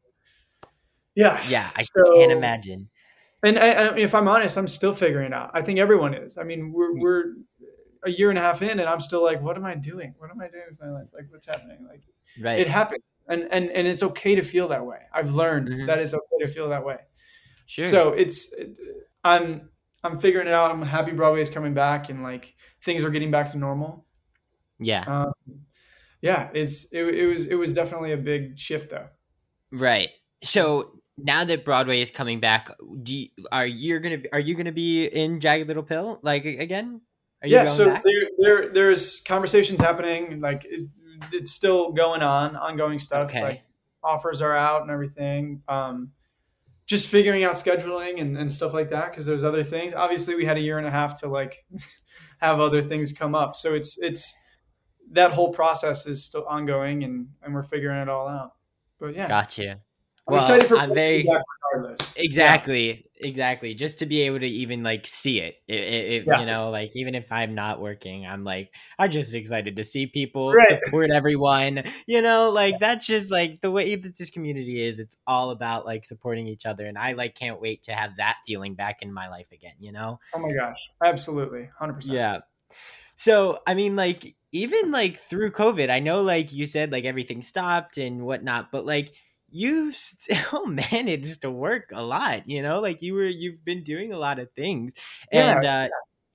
Speaker 3: Yeah,
Speaker 2: yeah, I
Speaker 3: So-
Speaker 2: can't imagine.
Speaker 3: And I, I mean, if I'm honest, I'm still figuring it out. I think everyone is. I mean, we're we're a year and a half in, and I'm still like, what am I doing? What am I doing with my life? Like, what's happening? Like,
Speaker 2: Right.
Speaker 3: it happens, and and and it's okay to feel that way. I've learned
Speaker 2: Mhm.
Speaker 3: that it's okay to feel that way.
Speaker 2: Sure.
Speaker 3: So it's it, I'm I'm figuring it out. I'm happy Broadway is coming back, and like things are getting back to normal.
Speaker 2: yeah.
Speaker 3: Um, yeah, it's it, it was it was definitely a big shift though.
Speaker 2: Right. So now that Broadway is coming back, do you, are you gonna be, are you gonna be in Jagged Little Pill like again? Are you
Speaker 3: Yeah,
Speaker 2: going
Speaker 3: so
Speaker 2: back?
Speaker 3: there there there's conversations happening. Like it, it's still going on, ongoing stuff.
Speaker 2: Okay.
Speaker 3: Like offers are out and everything. Um, just figuring out scheduling and, and stuff like that, because there's other things. Obviously, we had a year and a half to like have other things come up. So it's it's that whole process is still ongoing, and and we're figuring it all out. But yeah,
Speaker 2: Gotcha.
Speaker 3: I'm
Speaker 2: Well,
Speaker 3: excited for
Speaker 2: I'm very
Speaker 3: feedback regardless.
Speaker 2: exactly, exactly. Just to be able to even like see it, I- I- if
Speaker 3: Yeah.
Speaker 2: you know, like even if I'm not working, I'm like, I'm just excited to see people
Speaker 3: Right.
Speaker 2: support everyone. You know, like that's just like the way that this community is. It's all about like supporting each other, and I like can't wait to have that feeling back in my life again. You know.
Speaker 3: Oh my gosh, absolutely, one hundred percent.
Speaker 2: Yeah. So, I mean, like, even like through COVID, I know, like you said, like everything stopped and whatnot, but like you still managed to work a lot, you know, like you were, you've been doing a lot of things.
Speaker 3: Yeah,
Speaker 2: And, uh,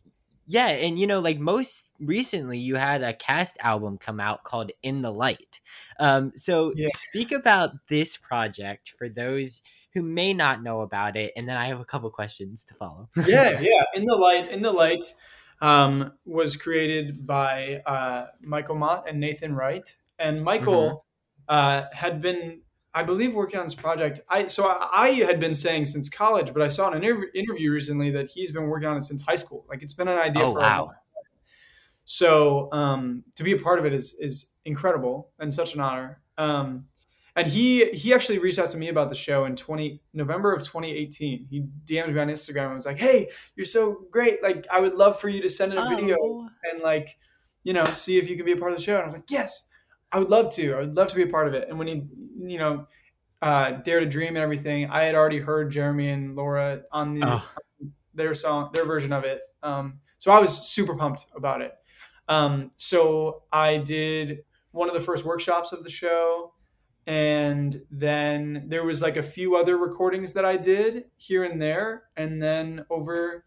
Speaker 2: Yeah, and you know, like most recently, you had a cast album come out called In the Light. Um, so
Speaker 3: Yeah.
Speaker 2: speak about this project for those who may not know about it, and then I have a couple questions to follow.
Speaker 3: yeah, yeah. In the Light, In the Light um, was created by uh, Michael Mott and Nathan Wright, and Michael mm-hmm. uh, had been, I believe, working on this project. I so I, I had been saying since college, but I saw in an inter- interview recently that he's been working on it since high school. Like it's been an idea
Speaker 2: oh,
Speaker 3: for
Speaker 2: wow.
Speaker 3: a while. So um, to be a part of it is is incredible and such an honor. Um, and he he actually reached out to me about the show in twenty November of twenty eighteen. He D M'd me on Instagram and was like, "Hey, you're so great! Like, I would love for you to send in a
Speaker 2: oh.
Speaker 3: video and like, you know, see if you can be a part of the show." And I was like, "Yes, I would love to. I would love to be a part of it." And when he, you know, uh, Dare to Dream and everything, I had already heard Jeremy and Laura on the
Speaker 2: oh.
Speaker 3: their song, their version of it. Um, so I was super pumped about it. Um, so I did one of the first workshops of the show. And then there was like a few other recordings that I did here and there. And then over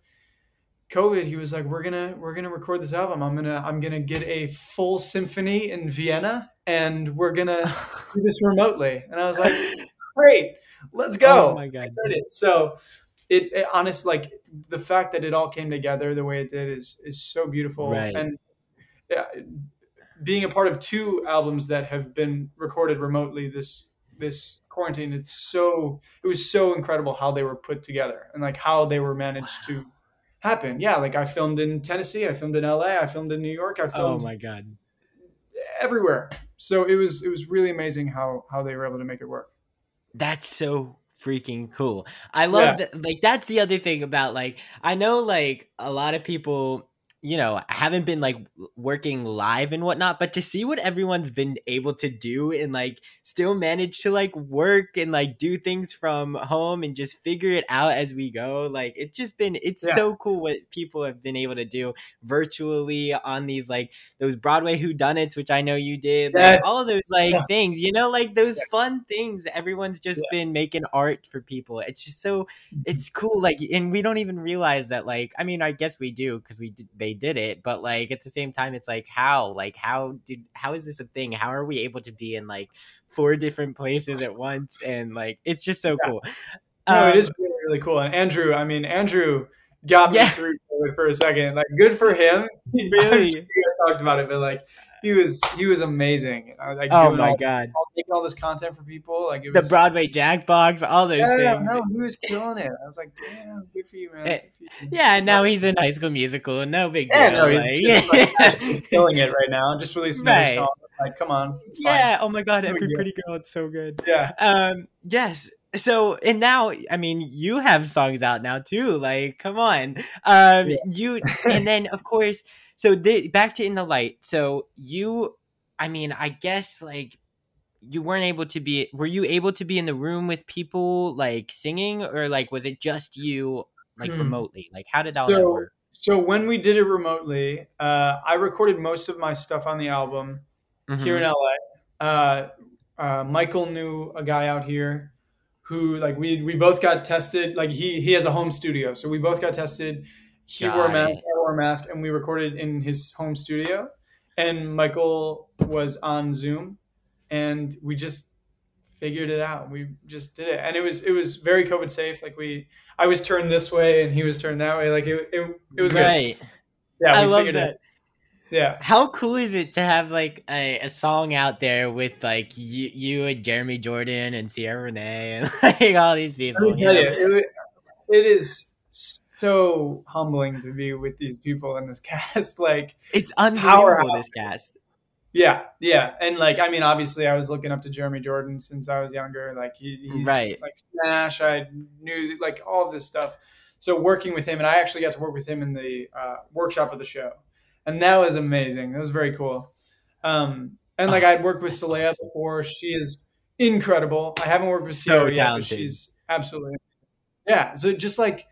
Speaker 3: COVID, he was like, we're going to, we're going to record this album. I'm going to, I'm going to get a full symphony in Vienna and we're going to do this remotely. And I was like, great, let's go.
Speaker 2: Oh my God.
Speaker 3: So it, it honestly, like the fact that it all came together the way it did is, is so beautiful.
Speaker 2: Right.
Speaker 3: And yeah, being a part of two albums that have been recorded remotely this this quarantine, it's so it was so incredible how they were put together and like how they were managed wow. to happen. Yeah, like I filmed in Tennessee, I filmed in L A, I filmed in New York, I filmed
Speaker 2: oh my God
Speaker 3: everywhere. So it was it was really amazing how how they were able to make it work.
Speaker 2: That's so freaking cool. I love yeah. that. Like that's the other thing about like I know like a lot of people, you know, haven't been like working live and whatnot, but to see what everyone's been able to do and like still manage to like work and like do things from home and just figure it out as we go. Like it's just been, it's yeah. so cool what people have been able to do virtually on these, like those Broadway whodunits, which I know you did, like
Speaker 3: yes.
Speaker 2: all of those like
Speaker 3: yeah.
Speaker 2: things, you know, like those
Speaker 3: yeah.
Speaker 2: fun things. Everyone's just
Speaker 3: yeah.
Speaker 2: been making art for people. It's just so, it's cool. Like, and we don't even realize that, like, I mean, I guess we do because we did, they did it, but like at the same time it's like how like how did how is this a thing? How are we able to be in like four different places at once? And like it's just so yeah. cool.
Speaker 3: No,
Speaker 2: um,
Speaker 3: it is really, really cool. And Andrew, I mean Andrew got me
Speaker 2: yeah.
Speaker 3: through it for a second. Like good for him.
Speaker 2: Really?
Speaker 3: You guys talked about it, but like he was he was amazing. Like
Speaker 2: oh my
Speaker 3: all,
Speaker 2: God,
Speaker 3: all, making all this content for people, like it was,
Speaker 2: the Broadway Jackbox, all those
Speaker 3: yeah,
Speaker 2: things.
Speaker 3: No, he was killing it. I was like, damn, good for you, man.
Speaker 2: It,
Speaker 3: good for you.
Speaker 2: Yeah, and now he's in High School Musical. No big
Speaker 3: yeah,
Speaker 2: deal.
Speaker 3: No,
Speaker 2: like,
Speaker 3: he's
Speaker 2: yeah.
Speaker 3: just, like, killing it right now. Just released another
Speaker 2: right.
Speaker 3: song. Like, come on.
Speaker 2: Yeah.
Speaker 3: Fine.
Speaker 2: Oh my God,
Speaker 3: no
Speaker 2: Every Pretty Girl. It's so good.
Speaker 3: Yeah.
Speaker 2: Um. Yes. So, and now, I mean, you have songs out now too. Like, come on. Um. Yeah. You, and then of course, so the, back to In the Light. So you. I mean, I guess like you weren't able to be, were you able to be in the room with people like singing, or like, was it just you like hmm. remotely? Like, how did all
Speaker 3: so,
Speaker 2: that work?
Speaker 3: So when we did it remotely, uh, I recorded most of my stuff on the album mm-hmm. here in L A. Uh, uh, Michael knew a guy out here who like, we, we both got tested. Like he, he has a home studio. So we both got tested. He got wore a mask, it. I wore a mask, and we recorded in his home studio. And Michael was on Zoom, and we just figured it out. We just did it, and it was it was very COVID safe. Like we, I was turned this way, and he was turned that way. Like it, it, it was
Speaker 2: right.
Speaker 3: good. Yeah,
Speaker 2: I love that.
Speaker 3: It. Yeah.
Speaker 2: How cool is it to have like a, a song out there with like you, you and Jeremy Jordan and Sierra Renee and like all these people?
Speaker 3: Let me tell you, you it, it is so humbling to be with these people in this cast. Like
Speaker 2: it's unbelievable, this cast.
Speaker 3: Yeah, yeah, and like I mean, obviously, I was looking up to Jeremy Jordan since I was younger. Like he, he's
Speaker 2: right.
Speaker 3: like Smash, I knew like all of this stuff. So working with him, and I actually got to work with him in the uh, workshop of the show, and that was amazing. That was very cool. Um, and like I'd worked with Saleha before. She is incredible. I haven't worked with Sierra
Speaker 2: so
Speaker 3: yet, but she's absolutely yeah. So just like.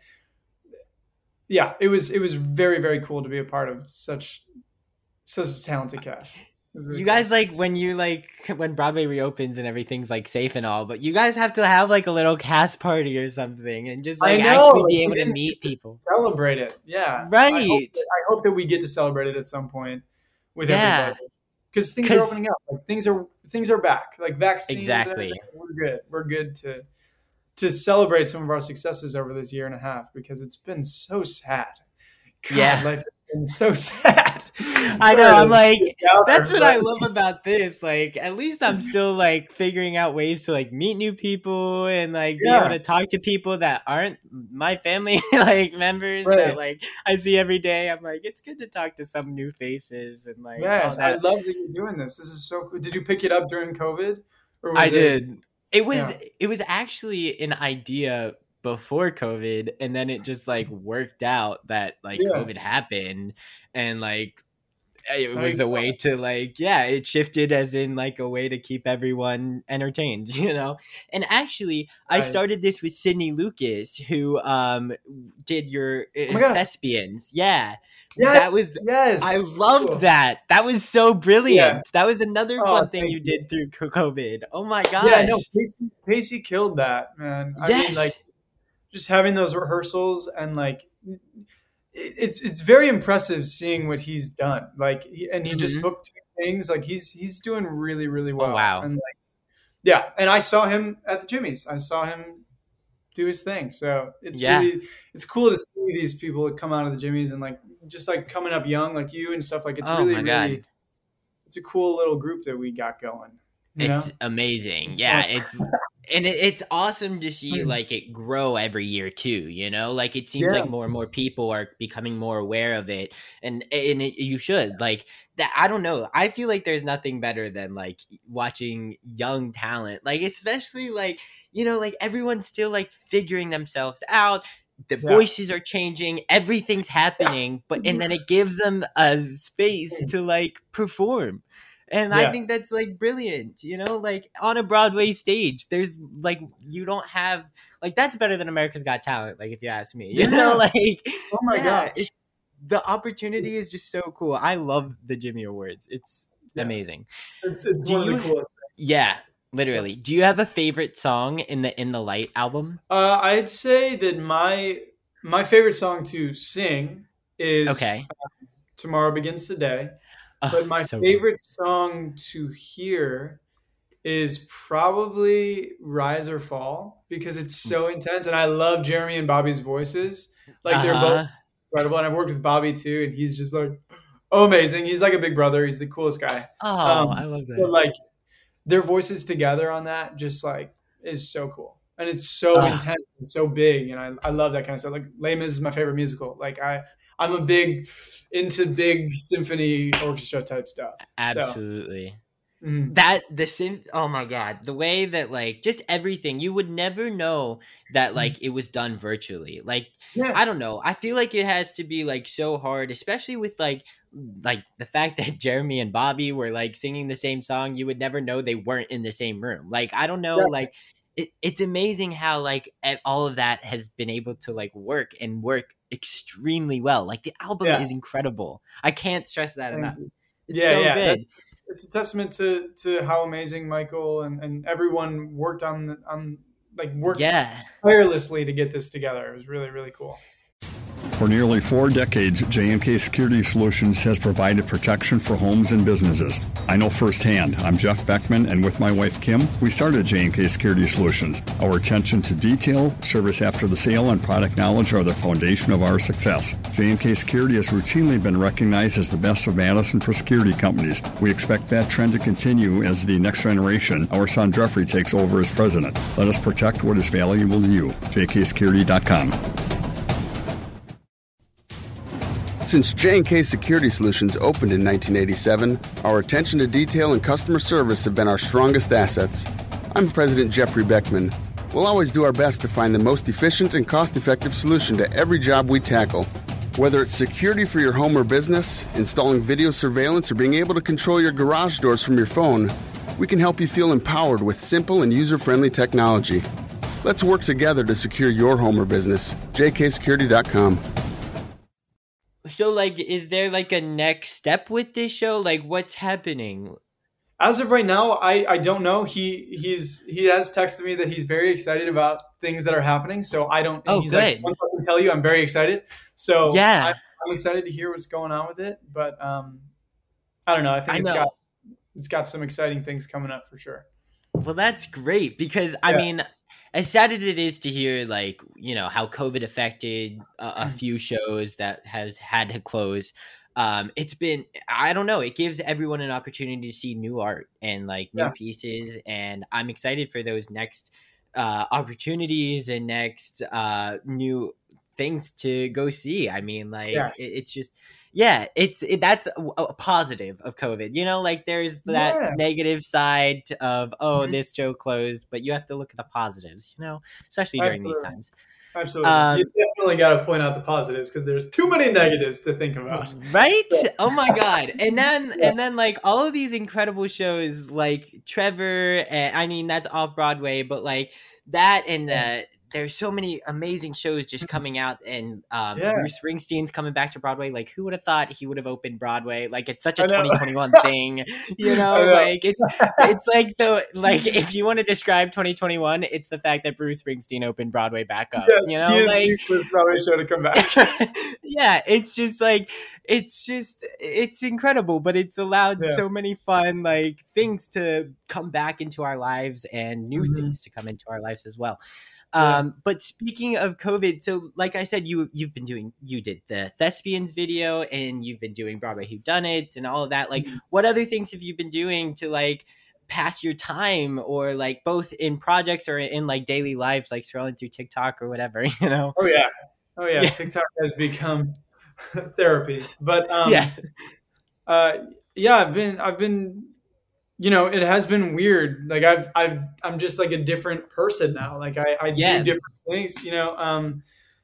Speaker 3: Yeah, it was it was very, very cool to be a part of such such a talented cast.
Speaker 2: You guys like when you like when Broadway reopens and everything's like safe and all, but you guys have to have like a little cast party or something and just like
Speaker 3: I know,
Speaker 2: actually be
Speaker 3: like,
Speaker 2: able to meet people.
Speaker 3: Celebrate it. Yeah.
Speaker 2: Right.
Speaker 3: I hope, that, I hope that we get to celebrate it at some point with
Speaker 2: Yeah.
Speaker 3: everybody. Because things are opening up. Like things are things are back. Like vaccines.
Speaker 2: Exactly.
Speaker 3: We're good. We're good to to celebrate some of our successes over this year and a half because it's been so sad. God,
Speaker 2: Yeah.
Speaker 3: life has been so sad.
Speaker 2: I know. I'm like, that's
Speaker 3: there,
Speaker 2: what I
Speaker 3: but-
Speaker 2: love about this. Like, at least I'm still like figuring out ways to like meet new people and like be
Speaker 3: Yeah.
Speaker 2: able to talk to people that aren't my family like members
Speaker 3: Right.
Speaker 2: that like I see every day. I'm like, it's good to talk to some new faces and like.
Speaker 3: Yes,
Speaker 2: all
Speaker 3: I
Speaker 2: that.
Speaker 3: love that you're doing this. This is so cool. Did you pick it up during COVID? Or was
Speaker 2: I
Speaker 3: it-
Speaker 2: did. It was
Speaker 3: Yeah.
Speaker 2: it was actually an idea before COVID, and then it just like worked out that like
Speaker 3: Yeah.
Speaker 2: COVID happened, and like it
Speaker 3: There
Speaker 2: was
Speaker 3: you
Speaker 2: a
Speaker 3: go.
Speaker 2: way to like yeah, it shifted as in like a way to keep everyone entertained, you know. And actually, I
Speaker 3: Nice.
Speaker 2: started this with Sydney Lucas, who um did your uh,
Speaker 3: Oh my God.
Speaker 2: Thespians. Yeah,
Speaker 3: Yes,
Speaker 2: that was
Speaker 3: yes.
Speaker 2: I loved
Speaker 3: Cool.
Speaker 2: that. That was so brilliant.
Speaker 3: Yeah.
Speaker 2: That was another
Speaker 3: Oh,
Speaker 2: fun thing
Speaker 3: thank
Speaker 2: you
Speaker 3: you.
Speaker 2: did through co- COVID. Oh my gosh.
Speaker 3: Yeah, no, Pacey, Pacey killed that, man. I
Speaker 2: Yes.
Speaker 3: mean, like, just having those rehearsals and like, it- it's it's very impressive seeing what he's done. Like, he, and he just
Speaker 2: Mhm.
Speaker 3: booked two things. Like, he's he's doing really really well.
Speaker 2: Oh, wow.
Speaker 3: And like, yeah, and I saw him at the Jimmy's. I saw him do his thing. So it's
Speaker 2: Yeah.
Speaker 3: really it's cool to see these people come out of the Jimmy's and like just like coming up young like you and stuff. Like, it's
Speaker 2: Oh
Speaker 3: really
Speaker 2: my God.
Speaker 3: really it's a cool little group that we got going. You know?
Speaker 2: It's amazing.
Speaker 3: It's
Speaker 2: Yeah,
Speaker 3: fun.
Speaker 2: it's and it, it's awesome to see
Speaker 3: Mm.
Speaker 2: like it grow every year too, you know? Like it seems
Speaker 3: Yeah.
Speaker 2: like more and more people are becoming more aware of it, and and it, you should. Like that I don't know. I feel like there's nothing better than like watching young talent. Like especially like, you know, like everyone's still like figuring themselves out. The
Speaker 3: Yeah.
Speaker 2: voices are changing, everything's happening, but and then it gives them a space to like perform. And I
Speaker 3: Yeah.
Speaker 2: think that's like brilliant, you know, like on a Broadway stage, there's like, you don't have like, that's better than America's Got Talent. Like, if you ask me, you
Speaker 3: Yeah.
Speaker 2: know, like,
Speaker 3: Oh my
Speaker 2: yeah,
Speaker 3: gosh.
Speaker 2: it- the opportunity is just so cool. I love the Jimmy Awards. It's
Speaker 3: Yeah.
Speaker 2: amazing.
Speaker 3: It's it's
Speaker 2: Do
Speaker 3: one of
Speaker 2: you-
Speaker 3: the coolest.
Speaker 2: Yeah, literally. Do you have a favorite song in the In the Light album?
Speaker 3: Uh, I'd say that my my favorite song to sing is
Speaker 2: Okay.
Speaker 3: Tomorrow Begins Today.
Speaker 2: Oh,
Speaker 3: But my
Speaker 2: so good.
Speaker 3: favorite song to hear is probably Rise or Fall because it's so intense. And I love Jeremy and Bobby's voices. Like they're
Speaker 2: Uh-huh.
Speaker 3: both incredible. And I've worked with Bobby too, and he's just like oh, amazing. He's like a big brother. He's the coolest guy.
Speaker 2: Oh,
Speaker 3: Um,
Speaker 2: I love that.
Speaker 3: But like their voices together on that just like is so cool. And it's so
Speaker 2: Ah.
Speaker 3: intense and so big. And I, I love that kind of stuff. Like Les Mis is my favorite musical. Like I I'm a big into big symphony orchestra type stuff. So,
Speaker 2: Absolutely.
Speaker 3: mhm.
Speaker 2: That the synth, oh my god, the way that like just everything, you would never know that like it was done virtually. Like
Speaker 3: Yeah.
Speaker 2: I don't know, I feel like it has to be like so hard, especially with like like the fact that Jeremy and Bobby were like singing the same song. You would never know they weren't in the same room. Like I don't know,
Speaker 3: Yeah.
Speaker 2: like it, it's amazing how like e- all of that has been able to like work and work extremely well. Like the album
Speaker 3: Yeah.
Speaker 2: is incredible. I can't stress that
Speaker 3: Thank
Speaker 2: enough.
Speaker 3: you.
Speaker 2: It's
Speaker 3: Yeah,
Speaker 2: so
Speaker 3: yeah,
Speaker 2: good.
Speaker 3: that's- It's a testament to to how amazing Michael and, and everyone worked on the- on like worked
Speaker 2: Yeah.
Speaker 3: tirelessly to get this together. It was really really cool.
Speaker 5: For nearly four decades, J and K Security Solutions has provided protection for homes and businesses. I know firsthand. I'm Jeff Beckman, and with my wife Kim, we started J and K Security Solutions. Our attention to detail, service after the sale, and product knowledge are the foundation of our success. J and K Security has routinely been recognized as the best of Madison for security companies. We expect that trend to continue as the next generation, our son Jeffrey, takes over as president. Let us protect what is valuable to you. J K security dot com.
Speaker 6: Since J and K Security Solutions opened in nineteen eighty-seven, our attention to detail and customer service have been our strongest assets. I'm President Jeffrey Beckman. We'll always do our best to find the most efficient and cost-effective solution to every job we tackle. Whether it's security for your home or business, installing video surveillance, or being able to control your garage doors from your phone, we can help you feel empowered with simple and user-friendly technology. Let's work together to secure your home or business. J K security dot com.
Speaker 2: So, like, is there like a next step with this show? Like, what's happening?
Speaker 3: As of right now, I, I don't know. He he's he has texted me that he's very excited about things that are happening. So I don't.
Speaker 2: Oh,
Speaker 3: he's
Speaker 2: good.
Speaker 3: like, once I can tell you, I'm very excited. So
Speaker 2: Yeah.
Speaker 3: I, I'm excited to hear what's going on with it. But um, I don't know. I think
Speaker 2: I
Speaker 3: it's
Speaker 2: know.
Speaker 3: got it's got some exciting things coming up for sure.
Speaker 2: Well, that's great because I
Speaker 3: Yeah.
Speaker 2: mean, as sad as it is to hear, like, you know, how COVID affected a, a few shows that has had to close. Um, it's been, I don't know, it gives everyone an opportunity to see new art and like new
Speaker 3: Yeah.
Speaker 2: pieces. And I'm excited for those next uh, opportunities and next uh, new things to go see. I mean, like,
Speaker 3: Yes.
Speaker 2: it, it's just, yeah, it's it, that's a, a positive of COVID. You know, like there's that
Speaker 3: Yeah.
Speaker 2: negative side of, oh,
Speaker 3: Mhm.
Speaker 2: this show closed, but you have to look at the positives, you know, especially during these
Speaker 3: Absolutely.
Speaker 2: times.
Speaker 3: Absolutely.
Speaker 2: Um,
Speaker 3: you definitely got to point out the positives because there's too many negatives to think about.
Speaker 2: Right? Oh my god. And then and then like all of these incredible shows like Trevor, and I mean that's off Broadway, but like that and uh there's so many amazing shows just coming out, and um
Speaker 3: Yeah.
Speaker 2: Bruce Springsteen's coming back to Broadway. Like who would have thought he would have opened Broadway? Like it's such a
Speaker 3: I know.
Speaker 2: twenty twenty-one thing, you know?
Speaker 3: I know.
Speaker 2: Like it's it's like the like if you want to describe twenty twenty-one, it's the fact that Bruce Springsteen opened Broadway back up.
Speaker 3: Yes,
Speaker 2: you know,
Speaker 3: he is
Speaker 2: like
Speaker 3: the first Broadway show to come back.
Speaker 2: yeah, it's just like it's just it's incredible, but it's allowed
Speaker 3: Yeah.
Speaker 2: so many fun like things to come back into our lives and new
Speaker 3: Mhm.
Speaker 2: things to come into our lives as well.
Speaker 3: Yeah.
Speaker 2: Um, but speaking of COVID, so like I said, you you've been doing you did the Thespians video and you've been doing Broadway Whodunits and all of that. Like,
Speaker 3: Mhm.
Speaker 2: what other things have you been doing to like pass your time, or like both in projects or in like daily lives, like scrolling through TikTok or whatever, you know?
Speaker 3: Oh yeah, oh yeah.
Speaker 2: Yeah.
Speaker 3: TikTok has become therapy, but um,
Speaker 2: Yeah.
Speaker 3: uh, yeah. I've been, I've been, you know, it has been weird. Like I've, I've, I'm just like a different person now. Like I, I
Speaker 2: Yeah.
Speaker 3: do different things. You know, um,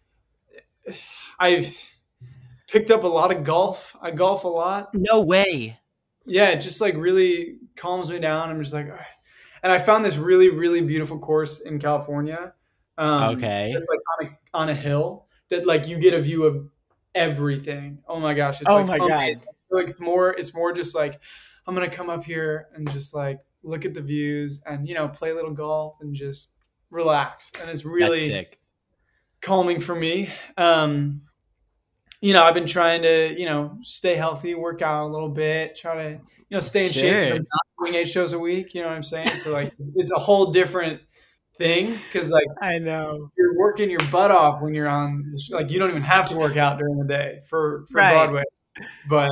Speaker 3: I've picked up a lot of golf. I golf a lot.
Speaker 2: No way.
Speaker 3: Yeah, it just like really calms me down. I'm just like, all right. And I found this really, really beautiful course in California. Um,
Speaker 2: Okay.
Speaker 3: It's like on a on a hill that like you get a view of everything. Oh my gosh, it's
Speaker 2: Oh
Speaker 3: like
Speaker 2: my
Speaker 3: amazing.
Speaker 2: god.
Speaker 3: Like it's more, it's more just like I'm gonna come up here and just like look at the views and you know play a little golf and just relax. And it's
Speaker 2: That's
Speaker 3: really
Speaker 2: sick.
Speaker 3: calming for me. Um, you know, I've been trying to, you know, stay healthy, work out a little bit, try to, you know, stay in shape. 'Cause
Speaker 2: Sure.
Speaker 3: I'm not doing eight shows a week. You know what I'm saying? So like, it's a whole different thing because like
Speaker 2: I know.
Speaker 3: you're working your butt off when you're on, the sh- like you don't even have to work out during the day for for
Speaker 2: Right.
Speaker 3: Broadway. But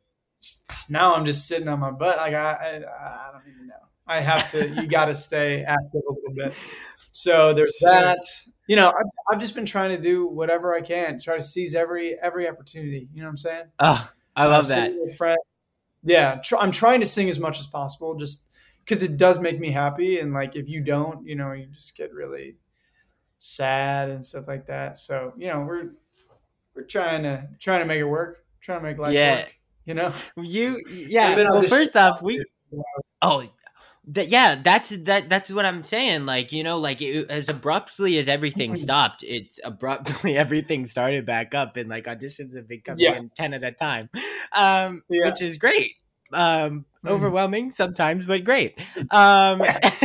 Speaker 3: now I'm just sitting on my butt. Like I, I, I don't even know. I have to. You got to stay active a little bit. So there's
Speaker 2: Sure.
Speaker 3: that. You know, I've, I've just been trying to do whatever I can, try to seize every every opportunity. You know what I'm saying?
Speaker 2: Oh, I love
Speaker 3: Uh,
Speaker 2: that.
Speaker 3: sing with friends. Yeah, tr- I'm trying to sing as much as possible, just because it does make me happy. And like, if you don't, you know, you just get really sad and stuff like that. So you know, we're we're trying to trying to make it work, trying to make life
Speaker 2: Yeah.
Speaker 3: work. You know.
Speaker 2: You yeah.
Speaker 3: I've been
Speaker 2: Well,
Speaker 3: auditioning
Speaker 2: first off, we
Speaker 3: too.
Speaker 2: oh that yeah. That's that. That's what I'm saying. Like you know, like it, as abruptly as everything stopped, it's abruptly everything started back up, and like auditions have been coming
Speaker 3: Yeah.
Speaker 2: in ten at a time, um,
Speaker 3: Yeah.
Speaker 2: which is great. Um,
Speaker 3: Mhm.
Speaker 2: overwhelming sometimes, but great. Um,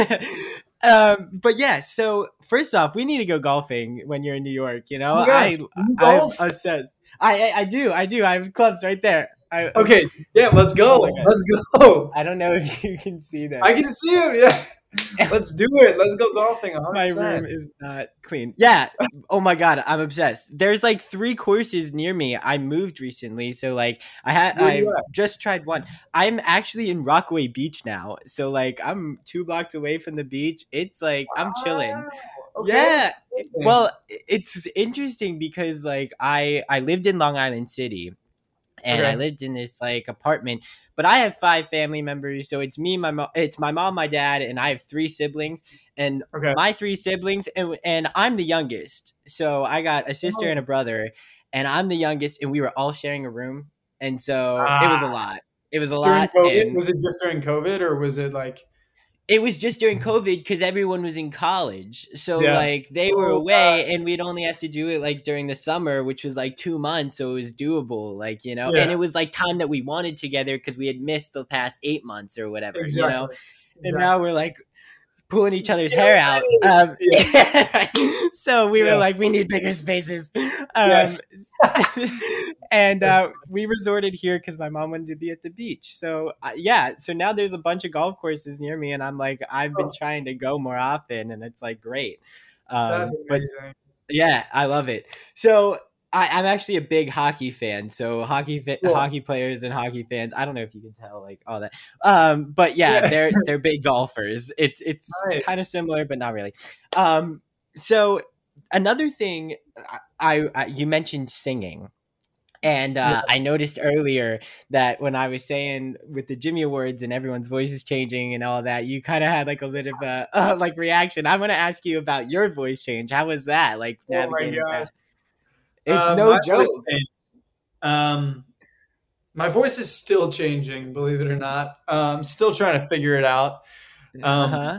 Speaker 2: um, but yeah. So first off, we need to go golfing when you're in New York. You know,
Speaker 3: Oh my gosh,
Speaker 2: I
Speaker 3: you
Speaker 2: I've
Speaker 3: golf?
Speaker 2: assessed. I, I I do I do. I have clubs right there. I,
Speaker 3: Okay, yeah, let's go.
Speaker 2: Oh my God.
Speaker 3: Let's go.
Speaker 2: I don't know if you can see that.
Speaker 3: I can see him. Yeah, let's do it. Let's go golfing. one
Speaker 2: My
Speaker 3: hundred percent.
Speaker 2: room is not clean. Yeah. Oh my god, I'm obsessed. There's like three courses near me. I moved recently, so like I had
Speaker 3: Where
Speaker 2: I
Speaker 3: you at?
Speaker 2: just tried one. I'm actually in Rockaway Beach now, so like I'm two blocks away from the beach. It's like I'm chilling.
Speaker 3: Wow. Okay.
Speaker 2: Yeah.
Speaker 3: Okay.
Speaker 2: Well, it's interesting because like I I lived in Long Island City. And
Speaker 3: Okay.
Speaker 2: I lived in this like apartment, but I have five family members, so it's me, my mom, it's my mom, my dad, and I have three siblings. And
Speaker 3: Okay.
Speaker 2: my three siblings, and, and I'm the youngest, so I got a sister
Speaker 3: Oh.
Speaker 2: and a brother, and I'm the youngest, and we were all sharing a room, and so it was a
Speaker 3: Ah.
Speaker 2: lot. It was a
Speaker 3: During
Speaker 2: lot.
Speaker 3: COVID,
Speaker 2: and
Speaker 3: was it just during COVID or was it like?
Speaker 2: it was just during COVID because everyone was in college. So
Speaker 3: Yeah.
Speaker 2: like they were
Speaker 3: Oh,
Speaker 2: away
Speaker 3: gosh.
Speaker 2: and we'd only have to do it like during the summer, which was like two months. So it was doable, like, you know,
Speaker 3: Yeah.
Speaker 2: and it was like time that we wanted together because we had missed the past eight months or whatever,
Speaker 3: Exactly.
Speaker 2: you know, and
Speaker 3: Exactly.
Speaker 2: now we're like pulling each other's hair out. Um, so we
Speaker 3: Yeah.
Speaker 2: were like, we need bigger spaces. Um,
Speaker 3: Yes.
Speaker 2: and uh, we resorted here because my mom wanted to be at the beach. So uh, yeah, so now there's a bunch of golf courses near me, and I'm like, I've been
Speaker 3: Oh.
Speaker 2: trying to go more often, and it's like great. Um,
Speaker 3: That's
Speaker 2: but
Speaker 3: amazing.
Speaker 2: yeah, I love it. So I, I'm actually a big hockey fan. So hockey fa-
Speaker 3: Cool.
Speaker 2: hockey players and hockey fans. I don't know if you can tell like all that. Um, but yeah,
Speaker 3: Yeah.
Speaker 2: they're they're big golfers. It's it's
Speaker 3: Nice.
Speaker 2: kind of similar, but not really. Um, so another thing, I, I you mentioned singing. And uh, I noticed earlier that when I was saying with the Jimmy Awards and everyone's voice is changing and all that, you kind of had like a bit of a uh, like reaction. I want to ask you about your voice change. How was that? Like
Speaker 3: Oh my
Speaker 2: navigating
Speaker 3: gosh.
Speaker 2: that? It's
Speaker 3: Uh,
Speaker 2: no
Speaker 3: my
Speaker 2: joke.
Speaker 3: voice changed. Um, my voice is still changing, believe it or not. Um, still trying to figure it out. Um,
Speaker 2: uh-huh.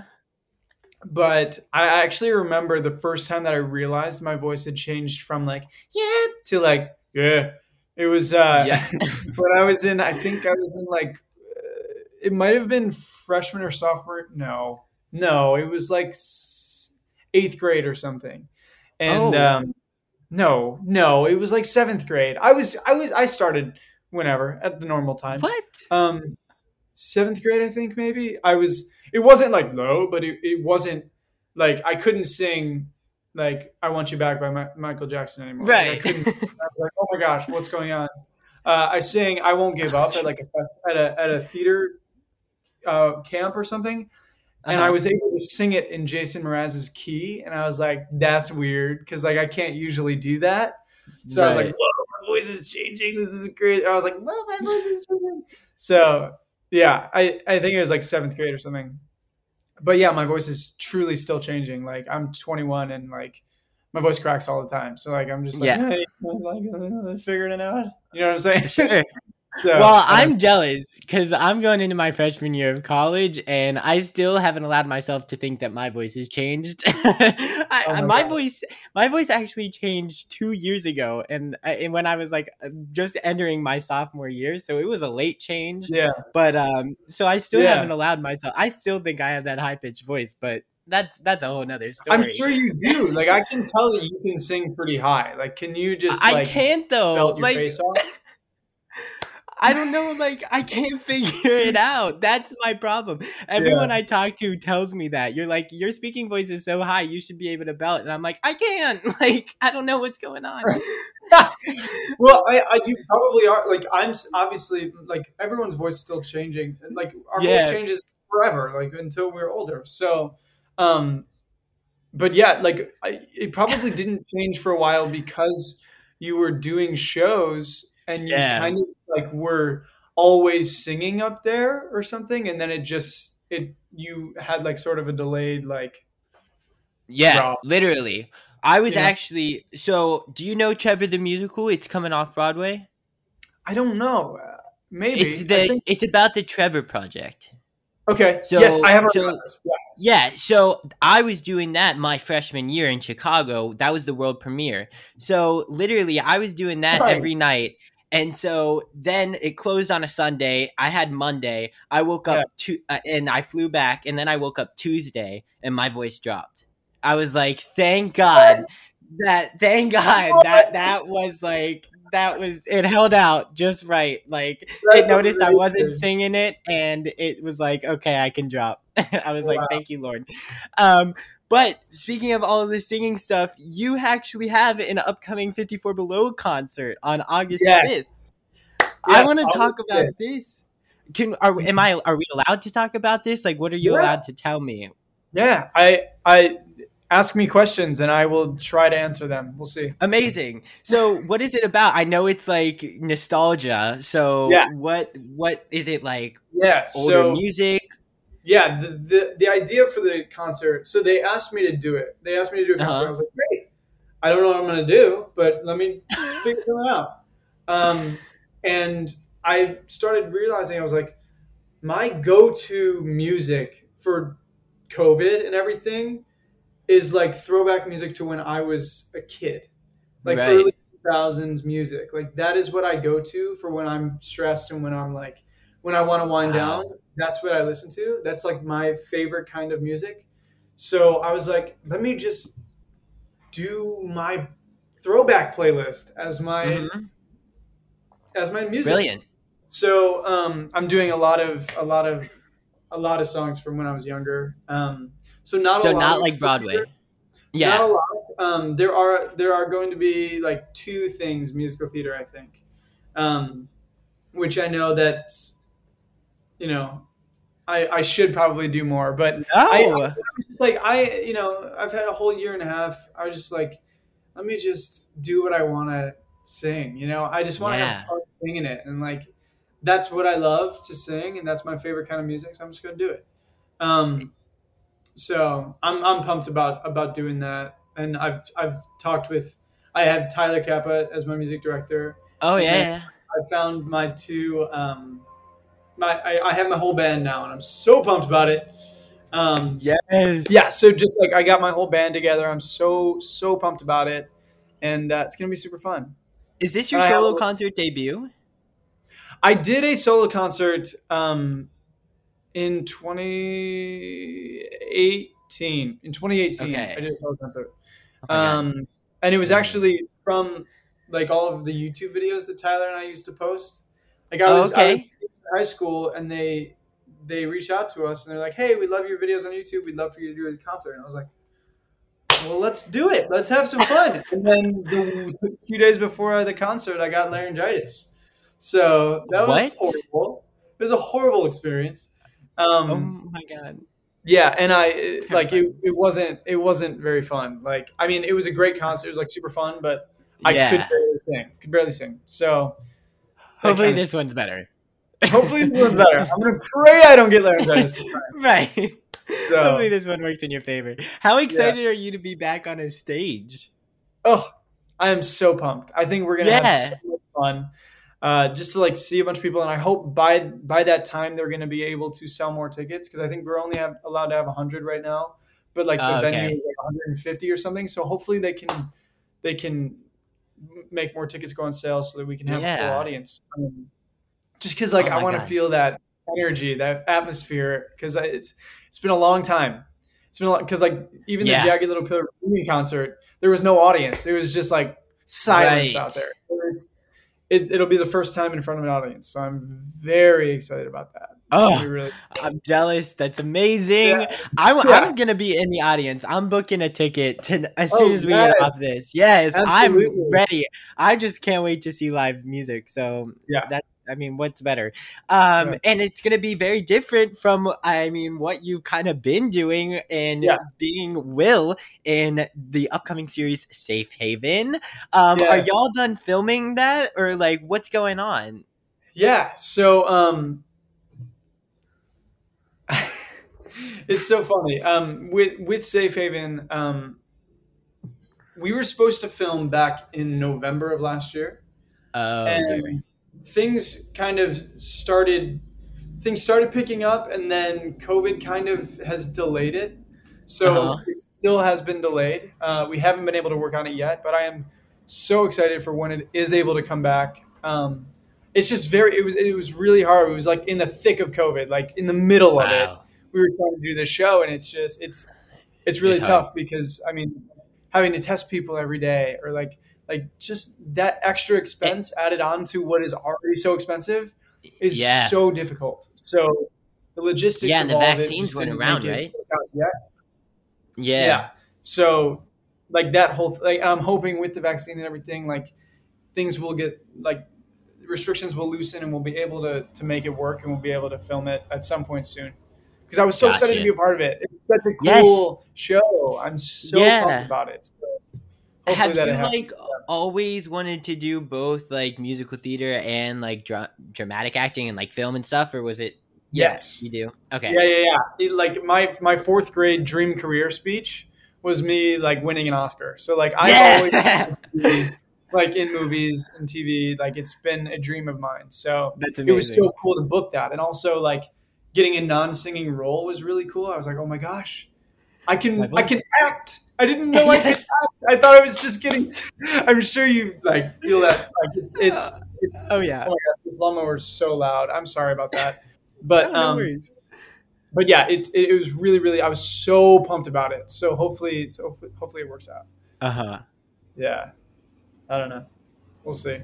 Speaker 3: But I actually remember the first time that I realized my voice had changed from like yeah to like yeah. It was uh,
Speaker 2: Yeah.
Speaker 3: when I was in. I think I was in like uh, it might have been freshman or sophomore. No, no, it was like s- eighth grade or something. And
Speaker 2: Oh.
Speaker 3: um, no, no, it was like seventh grade. I was I was I started whenever at the normal time.
Speaker 2: What?
Speaker 3: Um, seventh grade, I think maybe. I was. It wasn't like low, but it, it wasn't like I couldn't sing like "I Want You Back" by Mi- Michael Jackson anymore. Like, I
Speaker 2: Right.
Speaker 3: couldn't. I was like, oh my gosh, what's going on? Uh, I sang "I Won't Give Up" at like a fest- at a at a theater uh, camp or something, and I
Speaker 2: Uh-huh.
Speaker 3: was able to sing it in Jason Mraz's key, and I was like, that's weird because like I can't usually do that. So I was like,
Speaker 2: Right.
Speaker 3: whoa, my voice is changing. This is great. I was like, whoa, my voice is changing. So yeah, I, I think it was like seventh grade or something. But yeah, my voice is truly still changing. Like I'm twenty-one and like my voice cracks all the time. So like I'm just like,
Speaker 2: Yeah.
Speaker 3: hey, I'm like uh, figuring it out. You know what I'm saying?
Speaker 2: Sure.
Speaker 3: So,
Speaker 2: Well,
Speaker 3: uh,
Speaker 2: I'm jealous because I'm going into my freshman year of college, and I still haven't allowed myself to think that my voice has changed. I,
Speaker 3: Oh my
Speaker 2: my
Speaker 3: God.
Speaker 2: voice, my voice actually changed two years ago, and, I- and when I was like just entering my sophomore year, so it was a late change.
Speaker 3: yeah.
Speaker 2: But um, so I still
Speaker 3: Yeah.
Speaker 2: haven't allowed myself. I still think I have that high pitched voice, but that's that's a whole nother story.
Speaker 3: I'm sure you do. Like I can tell that you can sing pretty high. Like can you just
Speaker 2: I
Speaker 3: like
Speaker 2: can't though.
Speaker 3: belt your
Speaker 2: Like
Speaker 3: face off?
Speaker 2: I don't know, like I can't figure it out. That's my problem. Everyone I talk to tells me that. You're like, your speaking voice is so high, you should be able to belt. And I'm like, I can't. Like, I don't know what's going on.
Speaker 3: Well, I, I you probably are. Like I'm s- obviously like everyone's voice is still changing. Like our
Speaker 2: Yeah.
Speaker 3: voice changes forever, like until we're older. So, um, but yeah, like I, it probably didn't change for a while because you were doing shows and you
Speaker 2: Yeah.
Speaker 3: kind of like were always singing up there or something, and then it just it you had like sort of a delayed like
Speaker 2: Yeah,
Speaker 3: drop.
Speaker 2: literally. I was
Speaker 3: Yeah.
Speaker 2: actually so do you know Trevor the Musical? It's coming off Broadway.
Speaker 3: I don't know. Uh, maybe
Speaker 2: It's
Speaker 3: I
Speaker 2: the
Speaker 3: think,
Speaker 2: it's about the Trevor Project.
Speaker 3: okay.
Speaker 2: So-
Speaker 3: yes, I have heard
Speaker 2: so-
Speaker 3: about this. Yeah.
Speaker 2: Yeah, so I was doing that my freshman year in Chicago. That was the world premiere. So literally, I was doing that
Speaker 3: Right.
Speaker 2: every night. And so then it closed on a Sunday. I had Monday. I woke up to, uh, and I flew back. And then I woke up Tuesday, and my voice dropped. I was like, "Thank God that! Thank God that that was like that was it held out just right. Like it
Speaker 3: That's
Speaker 2: noticed I wasn't
Speaker 3: amazing.
Speaker 2: singing it, and it was like, okay, I can drop. I was like,
Speaker 3: Wow.
Speaker 2: thank you, Lord. Um, but speaking of all of the singing stuff, you actually have an upcoming fifty-four Below concert on August
Speaker 3: Yes.
Speaker 2: fifth. I
Speaker 3: Yeah,
Speaker 2: want to talk
Speaker 3: August
Speaker 2: about
Speaker 3: fifth.
Speaker 2: this. Can are am I are we allowed to talk about this? Like, what are you
Speaker 3: Yeah.
Speaker 2: allowed to tell me?
Speaker 3: Yeah, I I ask me questions and I will try to answer them. We'll see.
Speaker 2: Amazing. So, what is it about? I know it's like nostalgia. So,
Speaker 3: Yeah.
Speaker 2: what what is it like?
Speaker 3: Yeah.
Speaker 2: Older
Speaker 3: So
Speaker 2: music?
Speaker 3: yeah, the, the the idea for the concert. So they asked me to do it. They asked me to do a concert.
Speaker 2: Uh-huh.
Speaker 3: I was like, great. I don't know what I'm going to do, but let me figure it out. Um, and I started realizing I was like, my go-to music for COVID and everything is like throwback music to when I was a kid, like
Speaker 2: Right.
Speaker 3: early two thousands music. Like that is what I go to for when I'm stressed and when I'm like, when I want to wind
Speaker 2: Wow.
Speaker 3: down. That's what I listen to. That's like my favorite kind of music. So I was like, let me just do my throwback playlist as my
Speaker 2: Mhm.
Speaker 3: as my music.
Speaker 2: Brilliant.
Speaker 3: So um, I'm doing a lot of a lot of a lot of songs from when I was younger. Um, so not
Speaker 2: So
Speaker 3: a lot
Speaker 2: not
Speaker 3: of-
Speaker 2: like Broadway.
Speaker 3: Not a
Speaker 2: Yeah.
Speaker 3: lot. Um, there are there are going to be like two things musical theater, I think, um, which I know that you know I, I should probably do more, but I, I
Speaker 2: No.
Speaker 3: was just like I you know I've had a whole year and a half. I was just like, let me just do what I want to sing. You know, I just want to
Speaker 2: Yeah.
Speaker 3: have fun singing it, and like that's what I love to sing, and that's my favorite kind of music. So I'm just gonna do it. Um, so I'm I'm pumped about about doing that, and I've I've talked with I have Tyler Kappa as my music director.
Speaker 2: Oh
Speaker 3: And
Speaker 2: yeah.
Speaker 3: then
Speaker 2: yeah.
Speaker 3: I found my two um my I, I have my whole band now, and I'm so pumped about it. Um,
Speaker 2: Yes.
Speaker 3: yeah, so just like I got my whole band together, I'm so so pumped about it, and uh, it's gonna be super fun.
Speaker 2: Is this your
Speaker 3: I have-
Speaker 2: solo concert debut?
Speaker 3: I did a solo concert um, in twenty eighteen. In twenty eighteen,
Speaker 2: Okay.
Speaker 3: I did a solo concert,
Speaker 2: Oh my God.
Speaker 3: um, and it was actually from like all of the YouTube videos that Tyler and I used to post. Like I
Speaker 2: Oh,
Speaker 3: was, I was
Speaker 2: okay.
Speaker 3: in high school, and they they reached out to us, and they're like, "Hey, we love your videos on YouTube. We'd love for you to do a concert." And I was like, well, let's do it. Let's have some fun. And then the few days before the concert, I got laryngitis. So that was
Speaker 2: What?
Speaker 3: horrible. It was a horrible experience. Um,
Speaker 2: Oh my God.
Speaker 3: yeah, and I it- like it. It wasn't. It wasn't very fun. Like, I mean, it was a great concert. It was like super fun, but I
Speaker 2: Yeah.
Speaker 3: could barely sing. Could barely sing. So that
Speaker 2: Hopefully
Speaker 3: kinda-
Speaker 2: this one's better.
Speaker 3: hopefully this one's better. I'm gonna pray I don't get laryngitis this time.
Speaker 2: Right.
Speaker 3: So-
Speaker 2: Hopefully this one works in your favor. How excited are you to be back on a stage?
Speaker 3: Oh, I am so pumped. I think we're gonna
Speaker 2: Yeah.
Speaker 3: have so much fun. Uh, just to like see a bunch of people, and I hope by by that time they're gonna be able to sell more tickets, because I think we're only have, allowed to have one hundred right now, but like the
Speaker 2: Oh, okay.
Speaker 3: venue is like one hundred fifty or something. So hopefully they can they can make more tickets go on sale so that we can have a full
Speaker 2: Yeah.
Speaker 3: audience. Um, just because like
Speaker 2: Oh
Speaker 3: I
Speaker 2: my
Speaker 3: want to
Speaker 2: God.
Speaker 3: feel that energy, that atmosphere, because it's it's been a long time. It's been because like even
Speaker 2: Yeah.
Speaker 3: the Jagged Little Pill reunion concert, there was no audience. It was just like silence
Speaker 2: Right.
Speaker 3: out there. It's, it, it'll be the first time in front of an audience, so I'm very excited about that. It's
Speaker 2: Oh.
Speaker 3: gonna be really
Speaker 2: I'm jealous. That's amazing.
Speaker 3: Yeah.
Speaker 2: I'm,
Speaker 3: Yeah.
Speaker 2: I'm going to be in the audience. I'm booking a ticket to, as
Speaker 3: Oh,
Speaker 2: soon as we
Speaker 3: yes.
Speaker 2: get off this. Yes,
Speaker 3: Absolutely.
Speaker 2: I'm ready. I just can't wait to see live music. So
Speaker 3: Yeah.
Speaker 2: that I mean, what's better? Um,
Speaker 3: Yeah.
Speaker 2: And it's going to be very different from, I mean, what you've kind of been doing and
Speaker 3: Yeah.
Speaker 2: being Will in the upcoming series Safe Haven. Um, Are
Speaker 3: Yes.
Speaker 2: y'all done filming that, or like what's going on?
Speaker 3: Yeah. So um it's so funny. Um with with Safe Haven, um we were supposed to film back in November of last year.
Speaker 2: Oh,
Speaker 3: and
Speaker 2: dear.
Speaker 3: things kind of started things started picking up, and then COVID kind of has delayed it. So
Speaker 2: Uh-huh.
Speaker 3: it still has been delayed. Uh, we haven't been able to work on it yet, but I am so excited for when it is able to come back. Um, it's just very, it was, it was really hard. It was like in the thick of COVID, like in the middle of it,
Speaker 2: Wow.
Speaker 3: we were trying to do this show, and it's just, it's, it's really
Speaker 2: It's hard.
Speaker 3: tough because I mean, having to test people every day, or like, like just that extra expense added on to what is already so expensive is
Speaker 2: Yeah.
Speaker 3: so difficult. So the logistics,
Speaker 2: Yeah, and the
Speaker 3: of all of it
Speaker 2: vaccines
Speaker 3: just
Speaker 2: went
Speaker 3: didn't
Speaker 2: around,
Speaker 3: make it
Speaker 2: right?
Speaker 3: work out yet.
Speaker 2: Yeah.
Speaker 3: Yeah. So like that whole th- like I'm hoping with the vaccine and everything, like things will get like restrictions will loosen, and we'll be able to to make it work, and we'll be able to film it at some point soon. Because I was so excited to
Speaker 2: Gotcha.
Speaker 3: be a part of it. It's such a
Speaker 2: Yes.
Speaker 3: cool show. I'm so
Speaker 2: Yeah.
Speaker 3: pumped about it. So hopefully
Speaker 2: Have
Speaker 3: that
Speaker 2: you
Speaker 3: it happens.
Speaker 2: like always wanted to do both like musical theater and like dra- dramatic acting and like film and stuff, or was it? Yeah,
Speaker 3: Yes.
Speaker 2: you do. Okay.
Speaker 3: Yeah, yeah, yeah. It, like my my fourth grade dream career speech was me like winning an Oscar. So like I
Speaker 2: Yeah.
Speaker 3: always wanted to be, like in movies and T V. Like it's been a dream of mine. So
Speaker 2: That's
Speaker 3: it was
Speaker 2: amazing.
Speaker 3: so cool to book that, and also like getting a non-singing role was really cool. I was like, oh my gosh, I can
Speaker 2: My
Speaker 3: I can act. I didn't know I could act. I thought I was just getting. I'm sure you like feel that like it's it's it's.
Speaker 2: Oh yeah.
Speaker 3: Oh my gosh, this lawnmower is so loud. I'm sorry about that, but
Speaker 2: Oh, no
Speaker 3: um,
Speaker 2: worries.
Speaker 3: but yeah, it's it, it was really really. I was so pumped about it. So hopefully, so hopefully, hopefully it works out.
Speaker 2: Uh huh.
Speaker 3: Yeah, I don't know. We'll see.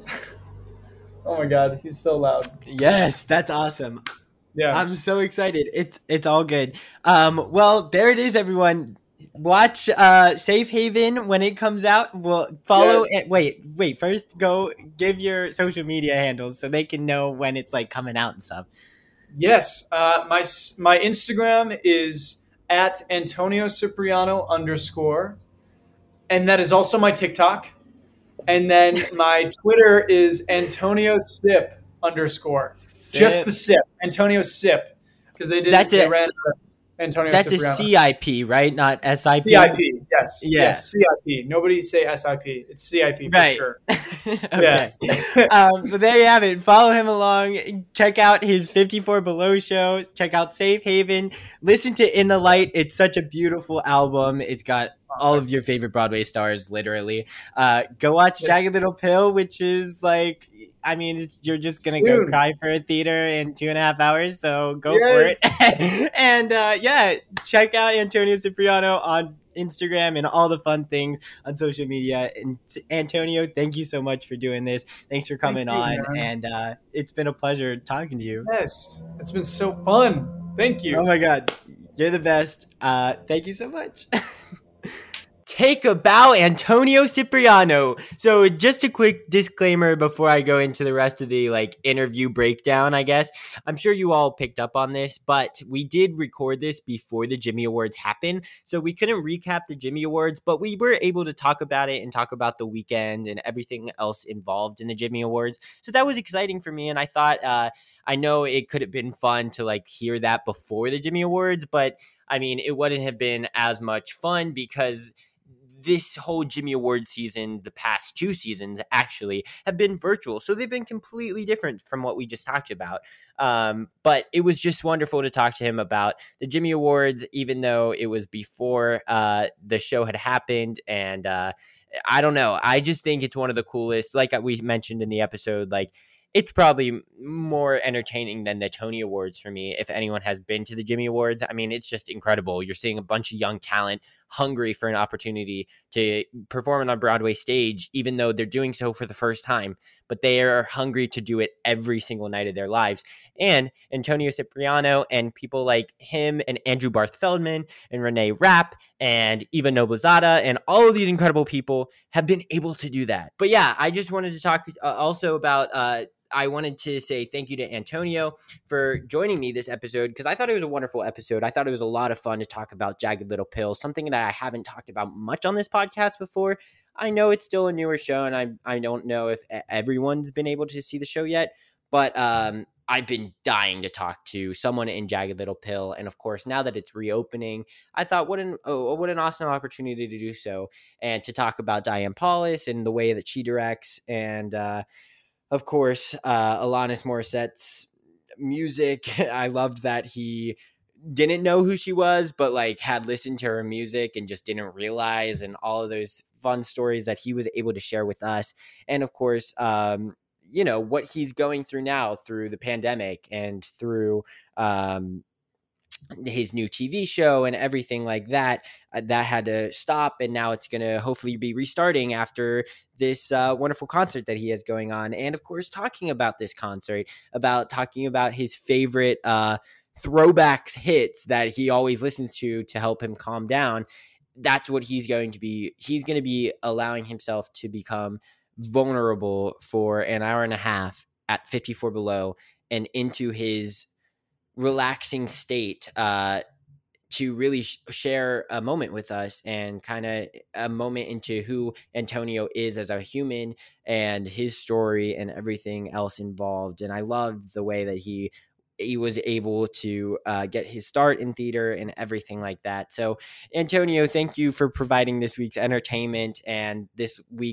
Speaker 3: Oh my god, he's so loud.
Speaker 2: Yes, that's awesome.
Speaker 3: Yeah.
Speaker 2: I'm so excited. It's it's all good. Um, well, there it is, everyone. Watch uh, Safe Haven when it comes out. We'll follow
Speaker 3: Yes.
Speaker 2: it. Wait, wait. First, go give your social media handles so they can know when it's like coming out and stuff.
Speaker 3: Yes, uh, my my Instagram is at Antonio Cipriano underscore, and that is also my TikTok. And then my Twitter is Antonio Sip underscore, just
Speaker 2: Sip.
Speaker 3: the Sip, Antonio Sip, because they did
Speaker 2: That's
Speaker 3: they
Speaker 2: it.
Speaker 3: ran uh, Antonio
Speaker 2: That's
Speaker 3: Cipriano.
Speaker 2: a C I P, right? Not S I P.
Speaker 3: C I P, yes,
Speaker 2: Yeah.
Speaker 3: yes, C I P. Nobody say S I P. It's C I P for
Speaker 2: Right.
Speaker 3: sure.
Speaker 2: Okay. um, but there you have it. Follow him along. Check out his fifty-four Below show. Check out Safe Haven. Listen to In the Light. It's such a beautiful album. It's got all of your favorite Broadway stars, literally. Uh, go watch Jagged Little Pill, which is like, I mean, you're just going to go
Speaker 3: Soon.
Speaker 2: cry for a theater in two and a half hours. So go
Speaker 3: Yes.
Speaker 2: for it. And uh, yeah, check out Antonio Cipriano on Instagram and all the fun things on social media. And Antonio, thank you so much for doing this. Thanks for coming
Speaker 3: Thank you,
Speaker 2: on.
Speaker 3: man.
Speaker 2: And uh, it's been a pleasure talking to you.
Speaker 3: Yes, it's been so fun. Thank you.
Speaker 2: Oh my God. You're the best. Uh, thank you so much. Take a bow, Antonio Cipriano. So just a quick disclaimer before I go into the rest of the like interview breakdown, I guess. I'm sure you all picked up on this, but we did record this before the Jimmy Awards happened. So we couldn't recap the Jimmy Awards, but we were able to talk about it and talk about the weekend and everything else involved in the Jimmy Awards. So that was exciting for me. And I thought, uh, I know it could have been fun to like hear that before the Jimmy Awards, but I mean, it wouldn't have been as much fun because this whole Jimmy Awards season, the past two seasons actually, have been virtual. So they've been completely different from what we just talked about. Um, but it was just wonderful to talk to him about the Jimmy Awards, even though it was before uh, the show had happened. And uh, I don't know. I just think it's one of the coolest, like we mentioned in the episode, like, it's probably more entertaining than the Tony Awards for me. If anyone has been to the Jimmy Awards, I mean, it's just incredible. You're seeing a bunch of young talent hungry for an opportunity to perform on a Broadway stage, even though they're doing so for the first time, but they are hungry to do it every single night of their lives. And Antonio Cipriano and people like him and Andrew Barth Feldman and Renee Rapp and Eva Noblezada and all of these incredible people have been able to do that. But yeah, I just wanted to talk uh, also about, uh, I wanted to say thank you to Antonio for joining me this episode because I thought it was a wonderful episode. I thought it was a lot of fun to talk about Jagged Little Pill, something that I haven't talked about much on this podcast before. I know it's still a newer show, and I I don't know if everyone's been able to see the show yet, but um, I've been dying to talk to someone in Jagged Little Pill, and of course, now that it's reopening, I thought what an oh, what an awesome opportunity to do so and to talk about Diane Paulus and the way that she directs and. Uh, Of course, uh, Alanis Morissette's music. I loved that he didn't know who she was, but like had listened to her music and just didn't realize, and all of those fun stories that he was able to share with us. And of course, um, you know, what he's going through now through the pandemic and through um, his new T V show and everything like that, uh, that had to stop. And now it's going to hopefully be restarting after this uh, wonderful concert that he has going on. And of course, talking about this concert, about talking about his favorite uh, throwbacks hits that he always listens to to help him calm down. That's what he's going to be. He's going to be allowing himself to become vulnerable for an hour and a half at fifty-four Below and into his relaxing state uh, to really sh- share a moment with us and kind of a moment into who Antonio is as a human and his story and everything else involved. And I loved the way that he he was able to uh, get his start in theater and everything like that. So Antonio, thank you for providing this week's entertainment and this week's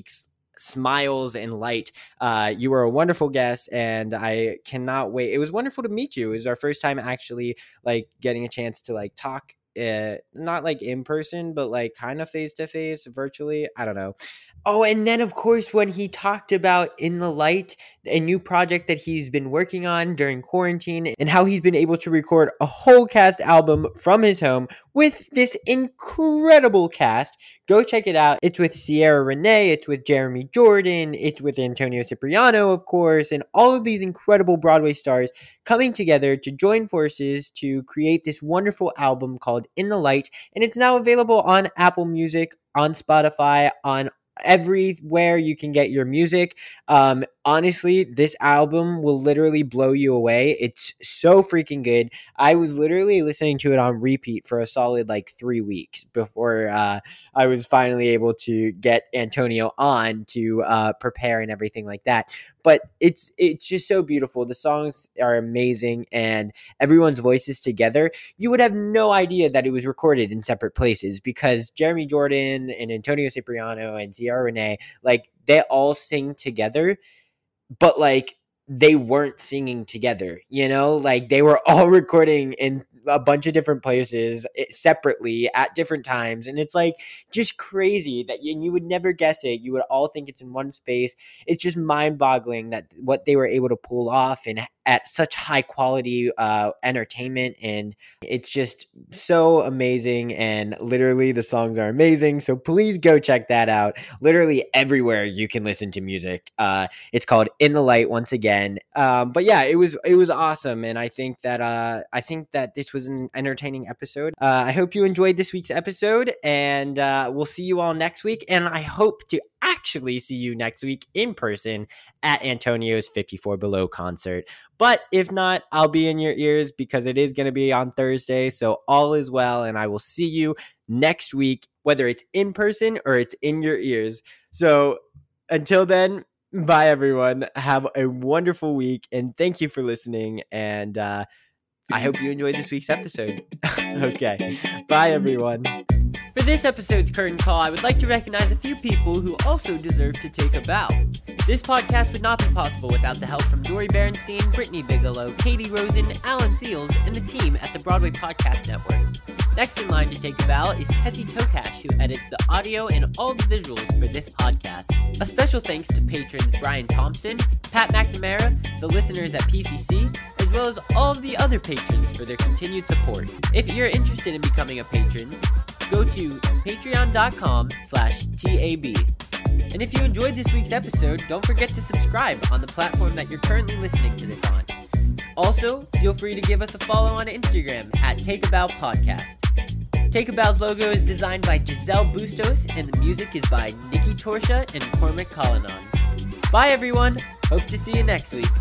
Speaker 2: smiles and light. Uh, you were a wonderful guest, and I cannot wait. It was wonderful to meet you. It was our first time actually like getting a chance to like talk, uh, not like in person, but like kind of face to face, virtually. I don't know. Oh, and then of course when he talked about In the Light, a new project that he's been working on during quarantine, and how he's been able to record a whole cast album from his home with this incredible cast. Go check it out. It's with Ciara Renee, it's with Jeremy Jordan, it's with Antonio Cipriano, of course, and all of these incredible Broadway stars coming together to join forces to create this wonderful album called In the Light. And it's now available on Apple Music, on Spotify, on everywhere you can get your music. Um, honestly, this album will literally blow you away. It's so freaking good. I was literally listening to it on repeat for a solid like three weeks before uh, I was finally able to get Antonio on to uh, prepare and everything like that. But it's it's just so beautiful. The songs are amazing, and everyone's voices together. You would have no idea that it was recorded in separate places, because Jeremy Jordan and Antonio Cipriano and Ciara Renee, like, they all sing together, but like they weren't singing together, you know, like they were all recording in a bunch of different places separately at different times. And it's like just crazy that you, and you would never guess it. You would all think it's in one space. It's just mind boggling that what they were able to pull off and at such high quality uh, entertainment. And it's just so amazing. And literally the songs are amazing. So please go check that out. Literally everywhere you can listen to music. Uh, it's called In the Light once again. Um, but yeah, it was, it was awesome. And I think that, uh, I think that this was an entertaining episode. Uh, I hope you enjoyed this week's episode, and uh, we'll see you all next week. And I hope to actually see you next week in person at Antonio's fifty-four Below concert. But if not, I'll be in your ears because it is going to be on Thursday. So all is well, and I will see you next week, whether it's in person or it's in your ears. So until then, bye everyone. Have a wonderful week, and thank you for listening. And uh, I hope you enjoyed this week's episode. Okay. Bye, everyone. For this episode's curtain call, I would like to recognize a few people who also deserve to take a bow. This podcast would not be possible without the help from Dory Berenstein, Brittany Bigelow, Katie Rosen, Alan Seals, and the team at the Broadway Podcast Network. Next in line to take a bow is Tessie Tokash, who edits the audio and all the visuals for this podcast. A special thanks to patrons Brian Thompson, Pat McNamara, the listeners at P C C, as well as all of the other patrons for their continued support. If you're interested in becoming a patron, go to patreon.com slash TAB. And if you enjoyed this week's episode, don't forget to subscribe on the platform that you're currently listening to this on. Also, feel free to give us a follow on Instagram at Take A Bow Podcast. Take A Bow's logo is designed by Giselle Bustos, and the music is by Nikki Torsha and Cormac Collinon. Bye everyone, hope to see you next week.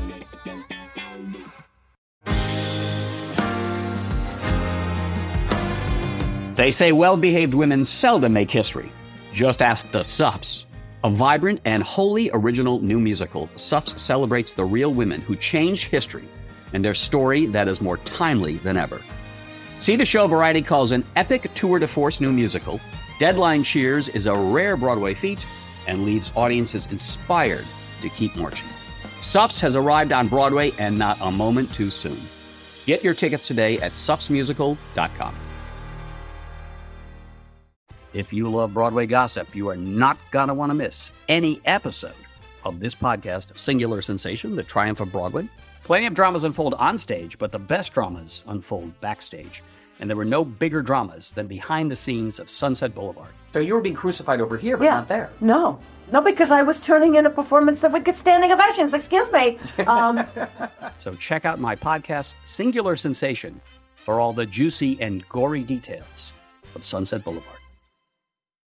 Speaker 4: They say well-behaved women seldom make history. Just ask the Sups. A vibrant and wholly original new musical, Sups celebrates the real women who changed history and their story that is more timely than ever. See the show Variety calls an epic tour de force new musical. Deadline cheers is a rare Broadway feat and leaves audiences inspired to keep marching. Sups has arrived on Broadway, and not a moment too soon. Get your tickets today at sups musical dot com. If you love Broadway gossip, you are not going to want to miss any episode of this podcast, Singular Sensation, The Triumph of Broadway. Plenty of dramas unfold on stage, but the best dramas unfold backstage. And there were no bigger dramas than behind the scenes of Sunset Boulevard. So you were being crucified over here, but
Speaker 7: yeah.
Speaker 4: not there.
Speaker 7: No. No, because I was turning in a performance that would get standing ovations. Excuse me. Um,
Speaker 4: so check out my podcast, Singular Sensation, for all the juicy and gory details of Sunset Boulevard.